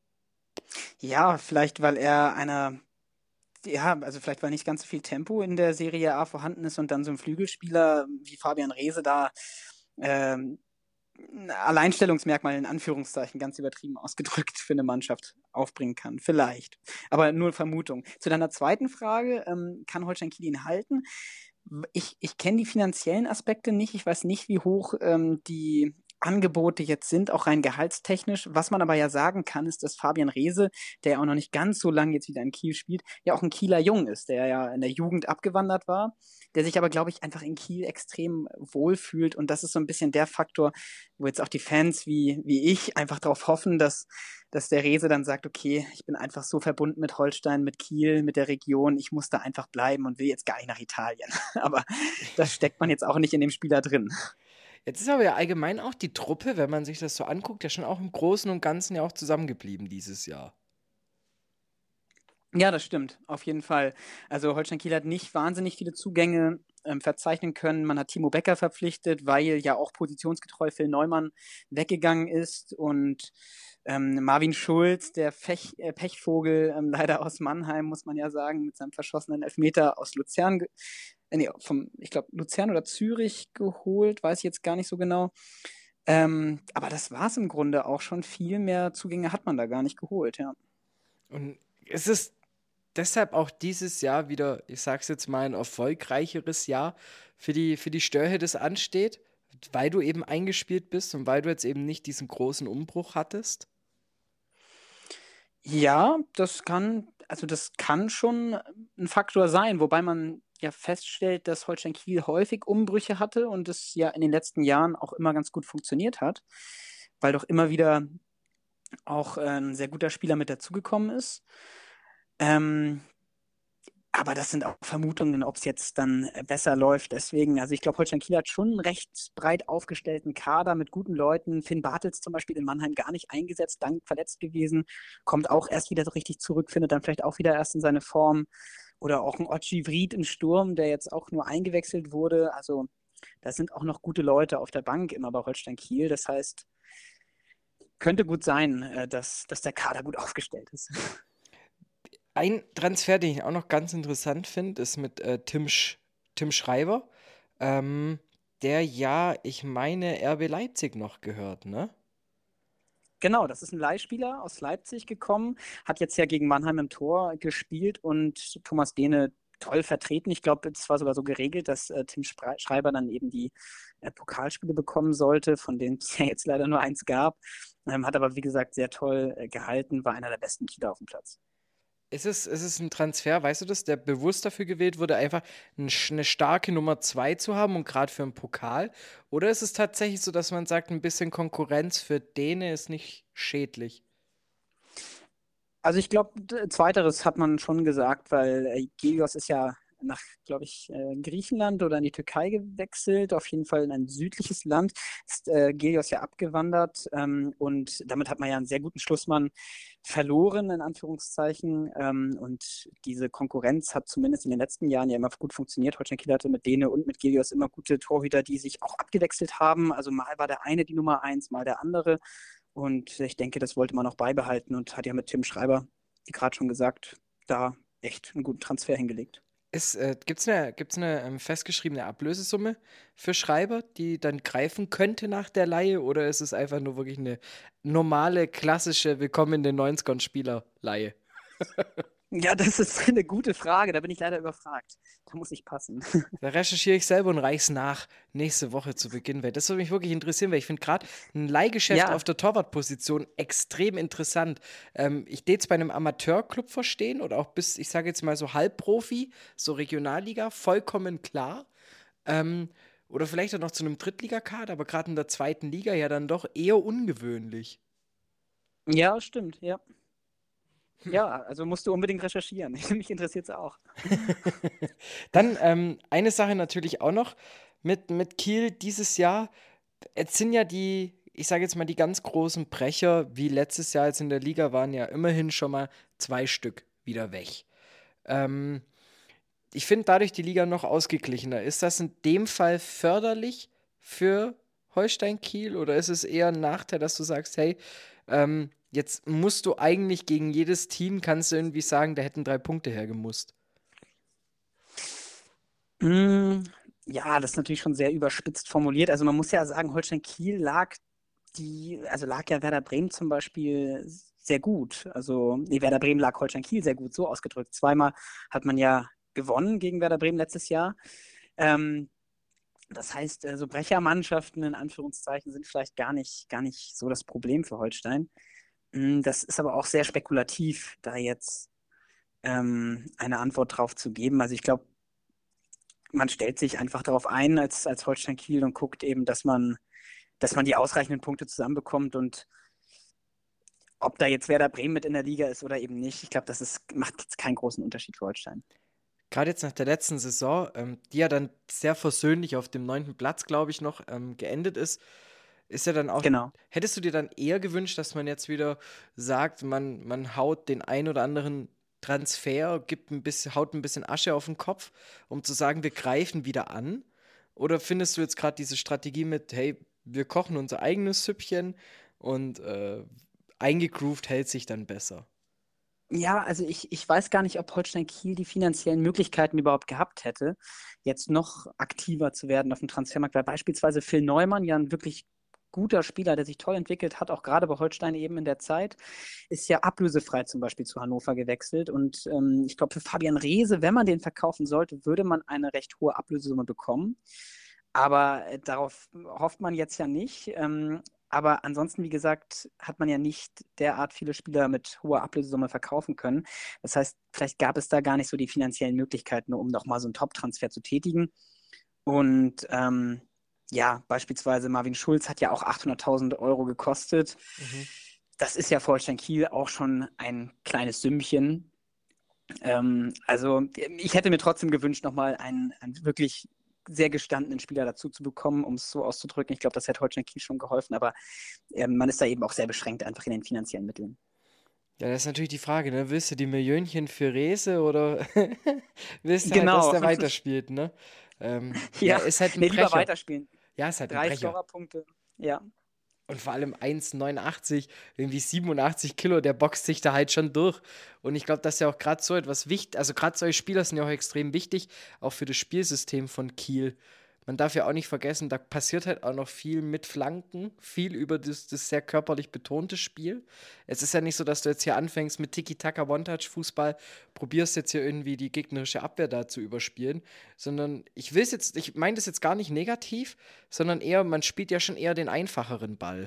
Ja, vielleicht, weil er einer, ja, also vielleicht, weil nicht ganz so viel Tempo in der Serie A vorhanden ist und dann so ein Flügelspieler wie Fabian Reese da ähm, ein Alleinstellungsmerkmal in Anführungszeichen ganz übertrieben ausgedrückt für eine Mannschaft aufbringen kann. Vielleicht. Aber nur Vermutung. Zu deiner zweiten Frage, ähm, kann Holstein Kiel ihn halten? Ich, ich kenne die finanziellen Aspekte nicht. Ich weiß nicht, wie hoch ähm, die Angebote jetzt sind, auch rein gehaltstechnisch. Was man aber ja sagen kann, ist, dass Fabian Reese, der ja auch noch nicht ganz so lange jetzt wieder in Kiel spielt, ja auch ein Kieler Jung ist, der ja in der Jugend abgewandert war, der sich aber, glaube ich, einfach in Kiel extrem wohlfühlt. Und das ist so ein bisschen der Faktor, wo jetzt auch die Fans wie, wie ich einfach darauf hoffen, dass, dass der Reese dann sagt, okay, ich bin einfach so verbunden mit Holstein, mit Kiel, mit der Region, ich muss da einfach bleiben und will jetzt gar nicht nach Italien. Aber das steckt man jetzt auch nicht in dem Spieler drin. Jetzt ist aber ja allgemein auch die Truppe, wenn man sich das so anguckt, ja schon auch im Großen und Ganzen ja auch zusammengeblieben dieses Jahr. Ja, das stimmt, auf jeden Fall. Also Holstein Kiel hat nicht wahnsinnig viele Zugänge ähm, verzeichnen können. Man hat Timo Becker verpflichtet, weil ja auch positionsgetreu Phil Neumann weggegangen ist und ähm, Marvin Schulz, der Fech, äh, Pechvogel, ähm, leider aus Mannheim, muss man ja sagen, mit seinem verschossenen Elfmeter aus Luzern, ge- äh, nee, vom, ich glaube, Luzern oder Zürich geholt, weiß ich jetzt gar nicht so genau. Ähm, aber das war es im Grunde auch schon. Viel mehr Zugänge hat man da gar nicht geholt, ja. Und es ist deshalb auch dieses Jahr wieder, ich sag's jetzt mal, ein erfolgreicheres Jahr für die, für die Störche, das ansteht, weil du eben eingespielt bist und weil du jetzt eben nicht diesen großen Umbruch hattest? Ja, das kann, also das kann schon ein Faktor sein, wobei man ja feststellt, dass Holstein Kiel häufig Umbrüche hatte und es ja in den letzten Jahren auch immer ganz gut funktioniert hat, weil doch immer wieder auch äh, ein sehr guter Spieler mit dazugekommen ist. Ähm, aber das sind auch Vermutungen, ob es jetzt dann äh, besser läuft. Deswegen, also ich glaube, Holstein Kiel hat schon einen recht breit aufgestellten Kader mit guten Leuten. Finn Bartels zum Beispiel in Mannheim gar nicht eingesetzt, dann verletzt gewesen, kommt auch erst wieder so richtig zurück, findet dann vielleicht auch wieder erst in seine Form. Oder auch ein Ochi Vried im Sturm, der jetzt auch nur eingewechselt wurde. Also da sind auch noch gute Leute auf der Bank immer bei Holstein Kiel. Das heißt, könnte gut sein, äh, dass, dass der Kader gut aufgestellt ist. Ein Transfer, den ich auch noch ganz interessant finde, ist mit äh, Tim, Sch Tim Schreiber, ähm, der ja, ich meine, R B Leipzig noch gehört, ne? Genau, das ist ein Leihspieler aus Leipzig gekommen, hat jetzt ja gegen Mannheim im Tor gespielt und Thomas Dehne toll vertreten. Ich glaube, es war sogar so geregelt, dass äh, Tim Spre Schreiber dann eben die äh, Pokalspiele bekommen sollte, von denen es ja jetzt leider nur eins gab. Ähm, hat aber, wie gesagt, sehr toll äh, gehalten, war einer der besten Kieler auf dem Platz. Ist es, ist es ein Transfer, weißt du das, der bewusst dafür gewählt wurde, einfach ein, eine starke Nummer zwei zu haben und gerade für einen Pokal? Oder ist es tatsächlich so, dass man sagt, ein bisschen Konkurrenz für Däne ist nicht schädlich? Also ich glaube, zweiteres hat man schon gesagt, weil äh, Gelios ist ja nach, glaube ich, äh, Griechenland oder in die Türkei gewechselt, auf jeden Fall in ein südliches Land, ist äh, Gelios ja abgewandert ähm, und damit hat man ja einen sehr guten Schlussmann verloren, in Anführungszeichen, ähm, und diese Konkurrenz hat zumindest in den letzten Jahren ja immer gut funktioniert. Holstein Kiel hatte mit Dehne und mit Gelios immer gute Torhüter, die sich auch abgewechselt haben, also mal war der eine die Nummer eins, mal der andere und ich denke, das wollte man auch beibehalten und hat ja mit Tim Schreiber, wie gerade schon gesagt, da echt einen guten Transfer hingelegt. Äh, Gibt es eine, gibt's eine ähm, festgeschriebene Ablösesumme für Schreiber, die dann greifen könnte nach der Leihe? Oder ist es einfach nur wirklich eine normale, klassische Willkommen in den neunzigern Spieler-Leihe? Ja, das ist eine gute Frage. Da bin ich leider überfragt. Da muss ich passen. Da recherchiere ich selber und reich's nach nächste Woche zu Beginn, weil das würde mich wirklich interessieren, weil ich finde gerade ein Leihgeschäft Ja. auf der Torwartposition extrem interessant. Ähm, ich würde es bei einem Amateurclub verstehen oder auch bis, ich sage jetzt mal so Halbprofi, so Regionalliga, vollkommen klar. Ähm, oder vielleicht auch noch zu einem Drittligakader, aber gerade in der zweiten Liga ja dann doch eher ungewöhnlich. Ja, stimmt, ja. Ja, also musst du unbedingt recherchieren. Mich interessiert es auch. Dann ähm, eine Sache natürlich auch noch mit, mit Kiel dieses Jahr. Jetzt sind ja die, ich sage jetzt mal, die ganz großen Brecher, wie letztes Jahr jetzt in der Liga, waren ja immerhin schon mal zwei Stück wieder weg. Ähm, ich finde dadurch die Liga noch ausgeglichener. Ist das in dem Fall förderlich für Holstein Kiel oder ist es eher ein Nachteil, dass du sagst, hey, ähm, jetzt musst du eigentlich gegen jedes Team, kannst du irgendwie sagen, da hätten drei Punkte hergemusst? Mm, ja, das ist natürlich schon sehr überspitzt formuliert. Also man muss ja sagen, Holstein Kiel lag die, also lag ja Werder Bremen zum Beispiel sehr gut. Also nee, Werder Bremen lag Holstein Kiel sehr gut, so ausgedrückt. Zweimal hat man ja gewonnen gegen Werder Bremen letztes Jahr. Ähm, das heißt, äh, so Brechermannschaften in Anführungszeichen sind vielleicht gar nicht, gar nicht so das Problem für Holstein. Mm, Das ist aber auch sehr spekulativ, da jetzt ähm, eine Antwort drauf zu geben. Also ich glaube, man stellt sich einfach darauf ein als, als Holstein Kiel und guckt eben, dass man, dass man die ausreichenden Punkte zusammenbekommt und ob da jetzt Werder Bremen mit in der Liga ist oder eben nicht, ich glaube, das ist, macht jetzt keinen großen Unterschied für Holstein. Gerade jetzt nach der letzten Saison, ähm, die ja dann sehr versöhnlich auf dem neunten Platz, glaube ich, noch ähm, geendet ist, ist ja dann auch. Genau. Hättest du dir dann eher gewünscht, dass man jetzt wieder sagt, man, man haut den ein oder anderen Transfer, gibt ein bisschen, haut ein bisschen Asche auf den Kopf, um zu sagen, wir greifen wieder an? Oder findest du jetzt gerade diese Strategie mit, hey, wir kochen unser eigenes Süppchen und äh, eingegroovt hält sich dann besser? Ja, also ich, ich weiß gar nicht, ob Holstein Kiel die finanziellen Möglichkeiten überhaupt gehabt hätte, jetzt noch aktiver zu werden auf dem Transfermarkt, weil beispielsweise Phil Neumann, ja ein wirklich guter Spieler, der sich toll entwickelt hat, auch gerade bei Holstein eben in der Zeit, ist ja ablösefrei zum Beispiel zu Hannover gewechselt. Und ähm, ich glaube, für Fabian Reese, wenn man den verkaufen sollte, würde man eine recht hohe Ablösesumme bekommen. Aber äh, darauf hofft man jetzt ja nicht. Ähm, aber ansonsten, wie gesagt, hat man ja nicht derart viele Spieler mit hoher Ablösesumme verkaufen können. Das heißt, vielleicht gab es da gar nicht so die finanziellen Möglichkeiten, um nochmal so einen Top-Transfer zu tätigen. Und ähm, ja, beispielsweise Marvin Schulz hat ja auch achthunderttausend Euro gekostet. Mhm. Das ist ja für Holstein Kiel auch schon ein kleines Sümmchen. Ähm, also ich hätte mir trotzdem gewünscht, nochmal einen, einen wirklich sehr gestandenen Spieler dazu zu bekommen, um es so auszudrücken. Ich glaube, das hätte Holstein Kiel schon geholfen, aber ähm, man ist da eben auch sehr beschränkt einfach in den finanziellen Mitteln. Ja, das ist natürlich die Frage, ne? Willst du die Millionchen für Rese oder willst du halt, dass Genau. der weiterspielt, ne? Ähm, ja, Ja, ist halt ein nee, lieber Brecher. weiterspielen. Ja, ist halt ein Drei Brecher. Scorerpunkte, ja. Und vor allem eins Komma neunundachtzig, irgendwie siebenundachtzig Kilo, der boxt sich da halt schon durch. Und ich glaube, dass ja auch gerade so etwas wichtig, also gerade solche Spieler sind ja auch extrem wichtig, auch für das Spielsystem von Kiel. Man darf ja auch nicht vergessen, da passiert halt auch noch viel mit Flanken, viel über das, das sehr körperlich betonte Spiel. Es ist ja nicht so, dass du jetzt hier anfängst mit Tiki-Taka, One-Touch-Fußball, probierst jetzt hier irgendwie die gegnerische Abwehr da zu überspielen, sondern ich will es jetzt, ich meine das jetzt gar nicht negativ, sondern eher, man spielt ja schon eher den einfacheren Ball.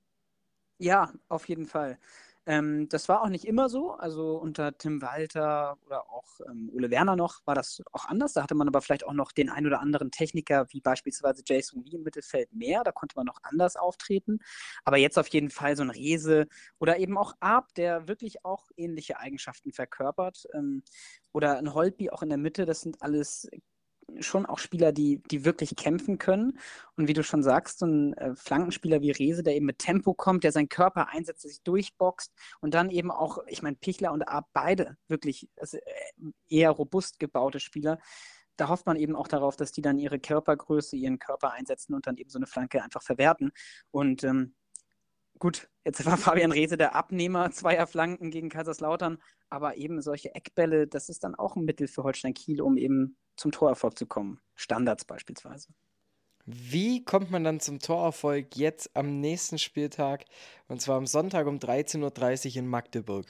Ja, auf jeden Fall. Ähm, das war auch nicht immer so. Also unter Tim Walter oder auch ähm, Ole Werner noch war das auch anders. Da hatte man aber vielleicht auch noch den ein oder anderen Techniker, wie beispielsweise Jason Lee im Mittelfeld mehr. Da konnte man noch anders auftreten. Aber jetzt auf jeden Fall so ein Rehse oder eben auch Arp, der wirklich auch ähnliche Eigenschaften verkörpert. Ähm, oder ein Holtby auch in der Mitte. Das sind alles schon auch Spieler, die, die wirklich kämpfen können. Und wie du schon sagst, so ein äh, Flankenspieler wie Rehse, der eben mit Tempo kommt, der seinen Körper einsetzt, der sich durchboxt und dann eben auch, ich meine, Pichler und Arp beide wirklich also, äh, eher robust gebaute Spieler. Da hofft man eben auch darauf, dass die dann ihre Körpergröße, ihren Körper einsetzen und dann eben so eine Flanke einfach verwerten. Und ähm, gut, jetzt war Fabian Rehse der Abnehmer zweier Flanken gegen Kaiserslautern, aber eben solche Eckbälle, das ist dann auch ein Mittel für Holstein Kiel, um eben zum Torerfolg zu kommen. Standards beispielsweise. Wie kommt man dann zum Torerfolg jetzt am nächsten Spieltag, und zwar am Sonntag um dreizehn Uhr dreißig in Magdeburg?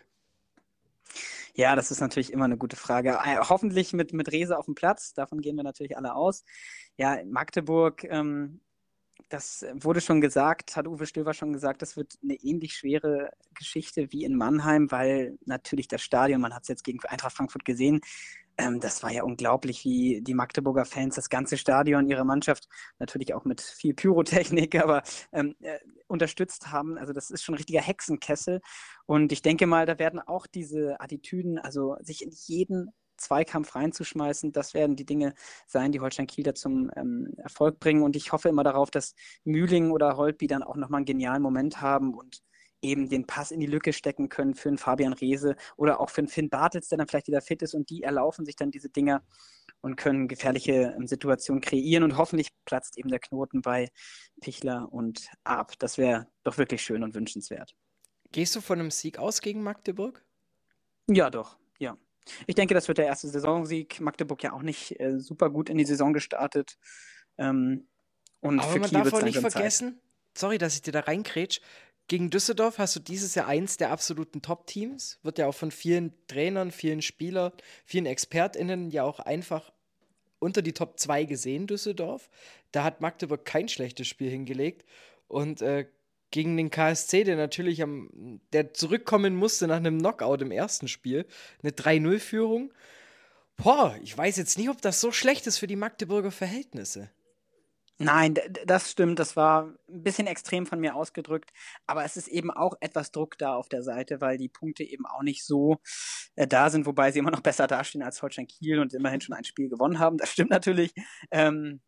Ja, das ist natürlich immer eine gute Frage. Äh, hoffentlich mit, mit Rehse auf dem Platz, davon gehen wir natürlich alle aus. Ja, Magdeburg, ähm, das wurde schon gesagt, hat Uwe Stöver schon gesagt, das wird eine ähnlich schwere Geschichte wie in Mannheim, weil natürlich das Stadion, man hat es jetzt gegen Eintracht Frankfurt gesehen, ähm, das war ja unglaublich, wie die Magdeburger Fans das ganze Stadion, ihre Mannschaft, natürlich auch mit viel Pyrotechnik, aber ähm, äh, unterstützt haben. Also das ist schon ein richtiger Hexenkessel. Und ich denke mal, da werden auch diese Attitüden, also sich in jeden Zweikampf reinzuschmeißen, das werden die Dinge sein, die Holstein Kiel da zum ähm, Erfolg bringen. Und ich hoffe immer darauf, dass Mühling oder Holtby dann auch nochmal einen genialen Moment haben und eben den Pass in die Lücke stecken können für einen Fabian Rehse oder auch für einen Finn Bartels, der dann vielleicht wieder fit ist und die erlaufen sich dann diese Dinger und können gefährliche ähm, Situationen kreieren und hoffentlich platzt eben der Knoten bei Pichler und Arp. Das wäre doch wirklich schön und wünschenswert. Gehst du von einem Sieg aus gegen Magdeburg? Ja, doch, ja. Ich denke, das wird der erste Saisonsieg. Magdeburg ja auch nicht äh, super gut in die Saison gestartet. Ähm, und Aber für man Kiel darf wird's auch nicht langsam Zeit. vergessen, sorry, dass ich dir da reinkrätsch, gegen Düsseldorf hast du dieses Jahr eins der absoluten Top-Teams. Wird ja auch von vielen Trainern, vielen Spielern, vielen ExpertInnen ja auch einfach unter die Top zwei gesehen, Düsseldorf. Da hat Magdeburg kein schlechtes Spiel hingelegt. Und äh, gegen den K S C, der natürlich am, der zurückkommen musste nach einem Knockout im ersten Spiel, eine drei null Führung. Boah, ich weiß jetzt nicht, ob das so schlecht ist für die Magdeburger Verhältnisse. Nein, d- d- das stimmt. Das war ein bisschen extrem von mir ausgedrückt. Aber es ist eben auch etwas Druck da auf der Seite, weil die Punkte eben auch nicht so äh, da sind, wobei sie immer noch besser dastehen als Holstein Kiel und immerhin schon ein Spiel gewonnen haben. Das stimmt natürlich. Ähm,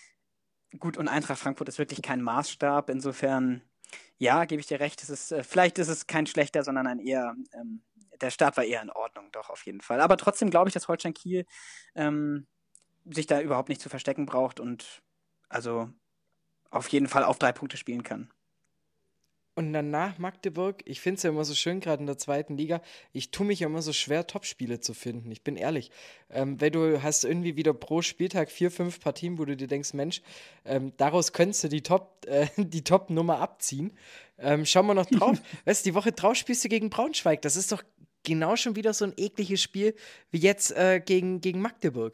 gut, und Eintracht Frankfurt ist wirklich kein Maßstab. Insofern, ja, gebe ich dir recht. Es ist, äh, vielleicht ist es kein schlechter, sondern ein eher, ähm, der Start war eher in Ordnung, doch, auf jeden Fall. Aber trotzdem glaube ich, dass Holstein Kiel ähm, sich da überhaupt nicht zu verstecken braucht und also auf jeden Fall auf drei Punkte spielen kann. Und dann nach Magdeburg, ich finde es ja immer so schön, gerade in der zweiten Liga, ich tue mich ja immer so schwer, Topspiele zu finden. Ich bin ehrlich. Ähm, weil du hast irgendwie wieder pro Spieltag vier, fünf Partien, wo du dir denkst, Mensch, ähm, daraus könntest du die Top, äh, die Top-Nummer abziehen. Ähm, schauen wir noch drauf. Weißt du, die Woche drauf spielst du gegen Braunschweig. Das ist doch genau schon wieder so ein ekliges Spiel wie jetzt äh, gegen, gegen Magdeburg.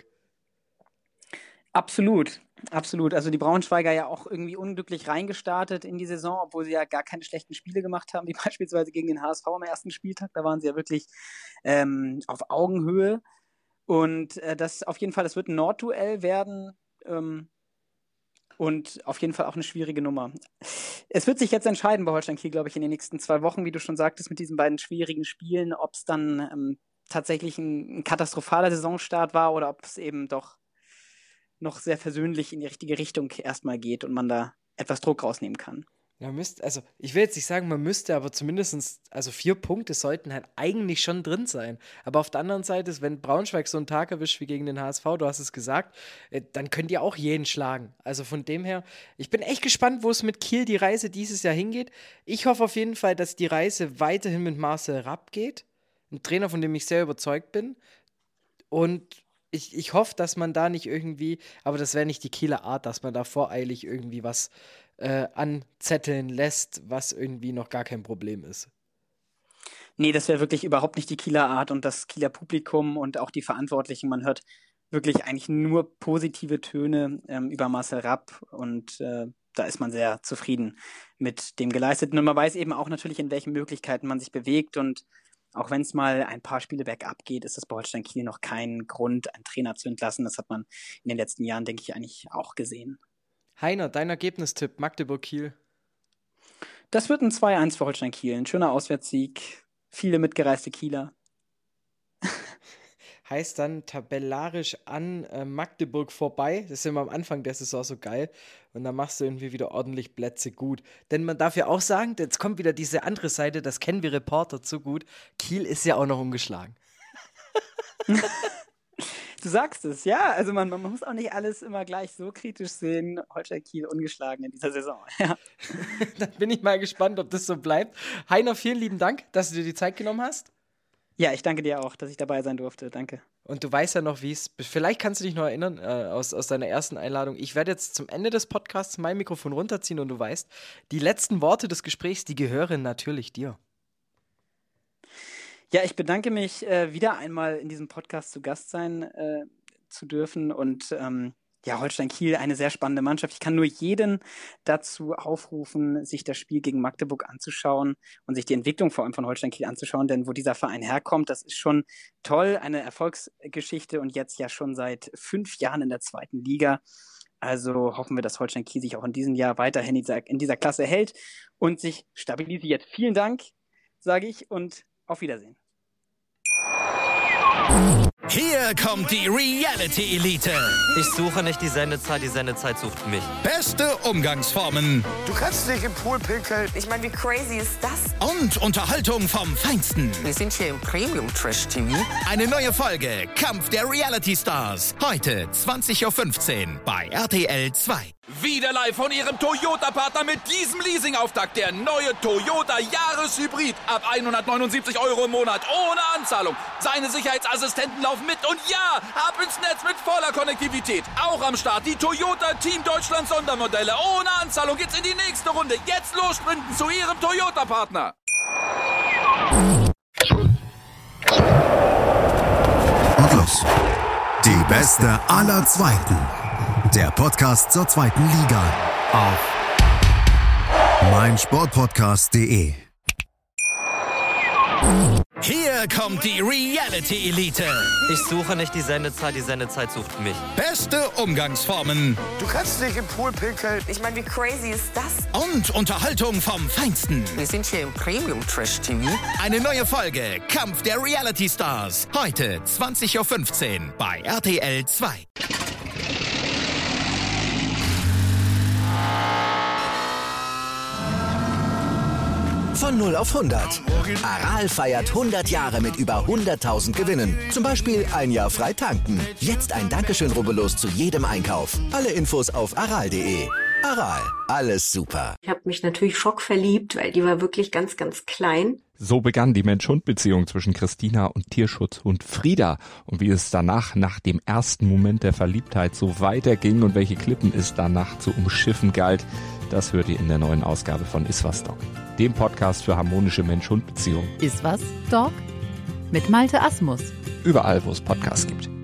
Absolut, absolut. Also die Braunschweiger ja auch irgendwie unglücklich reingestartet in die Saison, obwohl sie ja gar keine schlechten Spiele gemacht haben, wie beispielsweise gegen den H S V am ersten Spieltag. Da waren sie ja wirklich ähm, auf Augenhöhe. Und äh, das auf jeden Fall, das wird ein Nordduell werden. Ähm, und auf jeden Fall auch eine schwierige Nummer. Es wird sich jetzt entscheiden bei Holstein Kiel, glaube ich, in den nächsten zwei Wochen, wie du schon sagtest, mit diesen beiden schwierigen Spielen, ob es dann ähm, tatsächlich ein, ein katastrophaler Saisonstart war oder ob es eben doch noch sehr versöhnlich in die richtige Richtung erstmal geht und man da etwas Druck rausnehmen kann. Ja, müsst, also ich will jetzt nicht sagen, man müsste, aber zumindest, also vier Punkte sollten halt eigentlich schon drin sein. Aber auf der anderen Seite ist, wenn Braunschweig so einen Tag erwischt wie gegen den H S V, du hast es gesagt, äh, dann könnt ihr auch jeden schlagen. Also von dem her, ich bin echt gespannt, wo es mit Kiel die Reise dieses Jahr hingeht. Ich hoffe auf jeden Fall, dass die Reise weiterhin mit Marcel Rapp geht. Ein Trainer, von dem ich sehr überzeugt bin. Und ich, ich hoffe, dass man da nicht irgendwie, aber das wäre nicht die Kieler Art, dass man da voreilig irgendwie was Äh, anzetteln lässt, was irgendwie noch gar kein Problem ist. Nee, das wäre wirklich überhaupt nicht die Kieler Art und das Kieler Publikum und auch die Verantwortlichen. Man hört wirklich eigentlich nur positive Töne ähm, über Marcel Rapp und äh, da ist man sehr zufrieden mit dem Geleisteten und man weiß eben auch natürlich, in welchen Möglichkeiten man sich bewegt und auch wenn es mal ein paar Spiele bergab geht, ist das bei Holstein Kiel noch kein Grund, einen Trainer zu entlassen. Das hat man in den letzten Jahren, denke ich, eigentlich auch gesehen. Heiner, dein Ergebnistipp, Magdeburg-Kiel? Das wird ein zwei eins für Holstein Kiel. Ein schöner Auswärtssieg, viele mitgereiste Kieler. Heißt dann tabellarisch an äh, Magdeburg vorbei. Das ist immer am Anfang der Saison so geil. Und dann machst du irgendwie wieder ordentlich Plätze gut. Denn man darf ja auch sagen, jetzt kommt wieder diese andere Seite, das kennen wir Reporter zu gut. Kiel ist ja auch noch ungeschlagen. Du sagst es, ja. Also man, man muss auch nicht alles immer gleich so kritisch sehen. Holstein Kiel ungeschlagen in dieser Saison. Ja. Dann bin ich mal gespannt, ob das so bleibt. Heiner, vielen lieben Dank, dass du dir die Zeit genommen hast. Ja, ich danke dir auch, dass ich dabei sein durfte. Danke. Und du weißt ja noch, wie es, vielleicht kannst du dich noch erinnern, äh, aus, aus deiner ersten Einladung. Ich werde jetzt zum Ende des Podcasts mein Mikrofon runterziehen und du weißt, die letzten Worte des Gesprächs, die gehören natürlich dir. Ja, ich bedanke mich, äh, wieder einmal in diesem Podcast zu Gast sein äh, zu dürfen und ähm, ja, Holstein Kiel, eine sehr spannende Mannschaft. Ich kann nur jeden dazu aufrufen, sich das Spiel gegen Magdeburg anzuschauen und sich die Entwicklung vor allem von Holstein Kiel anzuschauen, denn wo dieser Verein herkommt, das ist schon toll, eine Erfolgsgeschichte und jetzt ja schon seit fünf Jahren in der zweiten Liga. Also hoffen wir, dass Holstein Kiel sich auch in diesem Jahr weiterhin in dieser, in dieser Klasse hält und sich stabilisiert. Vielen Dank, sage ich, und auf Wiedersehen. Hier kommt die Reality-Elite. Ich suche nicht die Sendezeit, die Sendezeit sucht mich. Beste Umgangsformen. Du kannst nicht im Pool pinkeln. Ich meine, wie crazy ist das? Und Unterhaltung vom Feinsten. Wir sind hier im Premium-Trash-T V. Eine neue Folge Kampf der Reality-Stars. Heute zwanzig Uhr fünfzehn bei R T L zwei. Wieder live von Ihrem Toyota-Partner mit diesem Leasing-Auftakt. Der neue Toyota Jahreshybrid. Ab hundertneunundsiebzig Euro im Monat. Ohne Anzahlung. Seine Sicherheitsassistenten laufen mit. Und ja, ab ins Netz mit voller Konnektivität. Auch am Start die Toyota Team Deutschland Sondermodelle. Ohne Anzahlung geht's in die nächste Runde. Jetzt los sprinten zu Ihrem Toyota-Partner. Und los. Die beste aller Zweiten. Der Podcast zur zweiten Liga auf meinsportpodcast punkt de. Hier kommt die Reality-Elite. Ich suche nicht die Sendezeit, die Sendezeit sucht mich. Beste Umgangsformen. Du kannst nicht im Pool pinkeln. Ich meine, wie crazy ist das? Und Unterhaltung vom Feinsten. Wir sind hier im Premium-Trash-T V. Eine neue Folge Kampf der Reality-Stars. Heute zwanzig Uhr fünfzehn bei R T L zwei. Von null auf hundert. Aral feiert hundert Jahre mit über hunderttausend Gewinnen. Zum Beispiel ein Jahr frei tanken. Jetzt ein Dankeschön, rubbellos zu jedem Einkauf. Alle Infos auf aral punkt de. Aral, alles super. Ich habe mich natürlich schockverliebt, weil die war wirklich ganz, ganz klein. So begann die Mensch-Hund-Beziehung zwischen Christina und Tierschutzhund Frieda. Und wie es danach, nach dem ersten Moment der Verliebtheit, so weiterging und welche Klippen es danach zu umschiffen galt, das hört ihr in der neuen Ausgabe von Iswas Dog, dem Podcast für harmonische Mensch-Hund-Beziehungen. Iswas Dog mit Malte Asmus. Überall, wo es Podcasts gibt.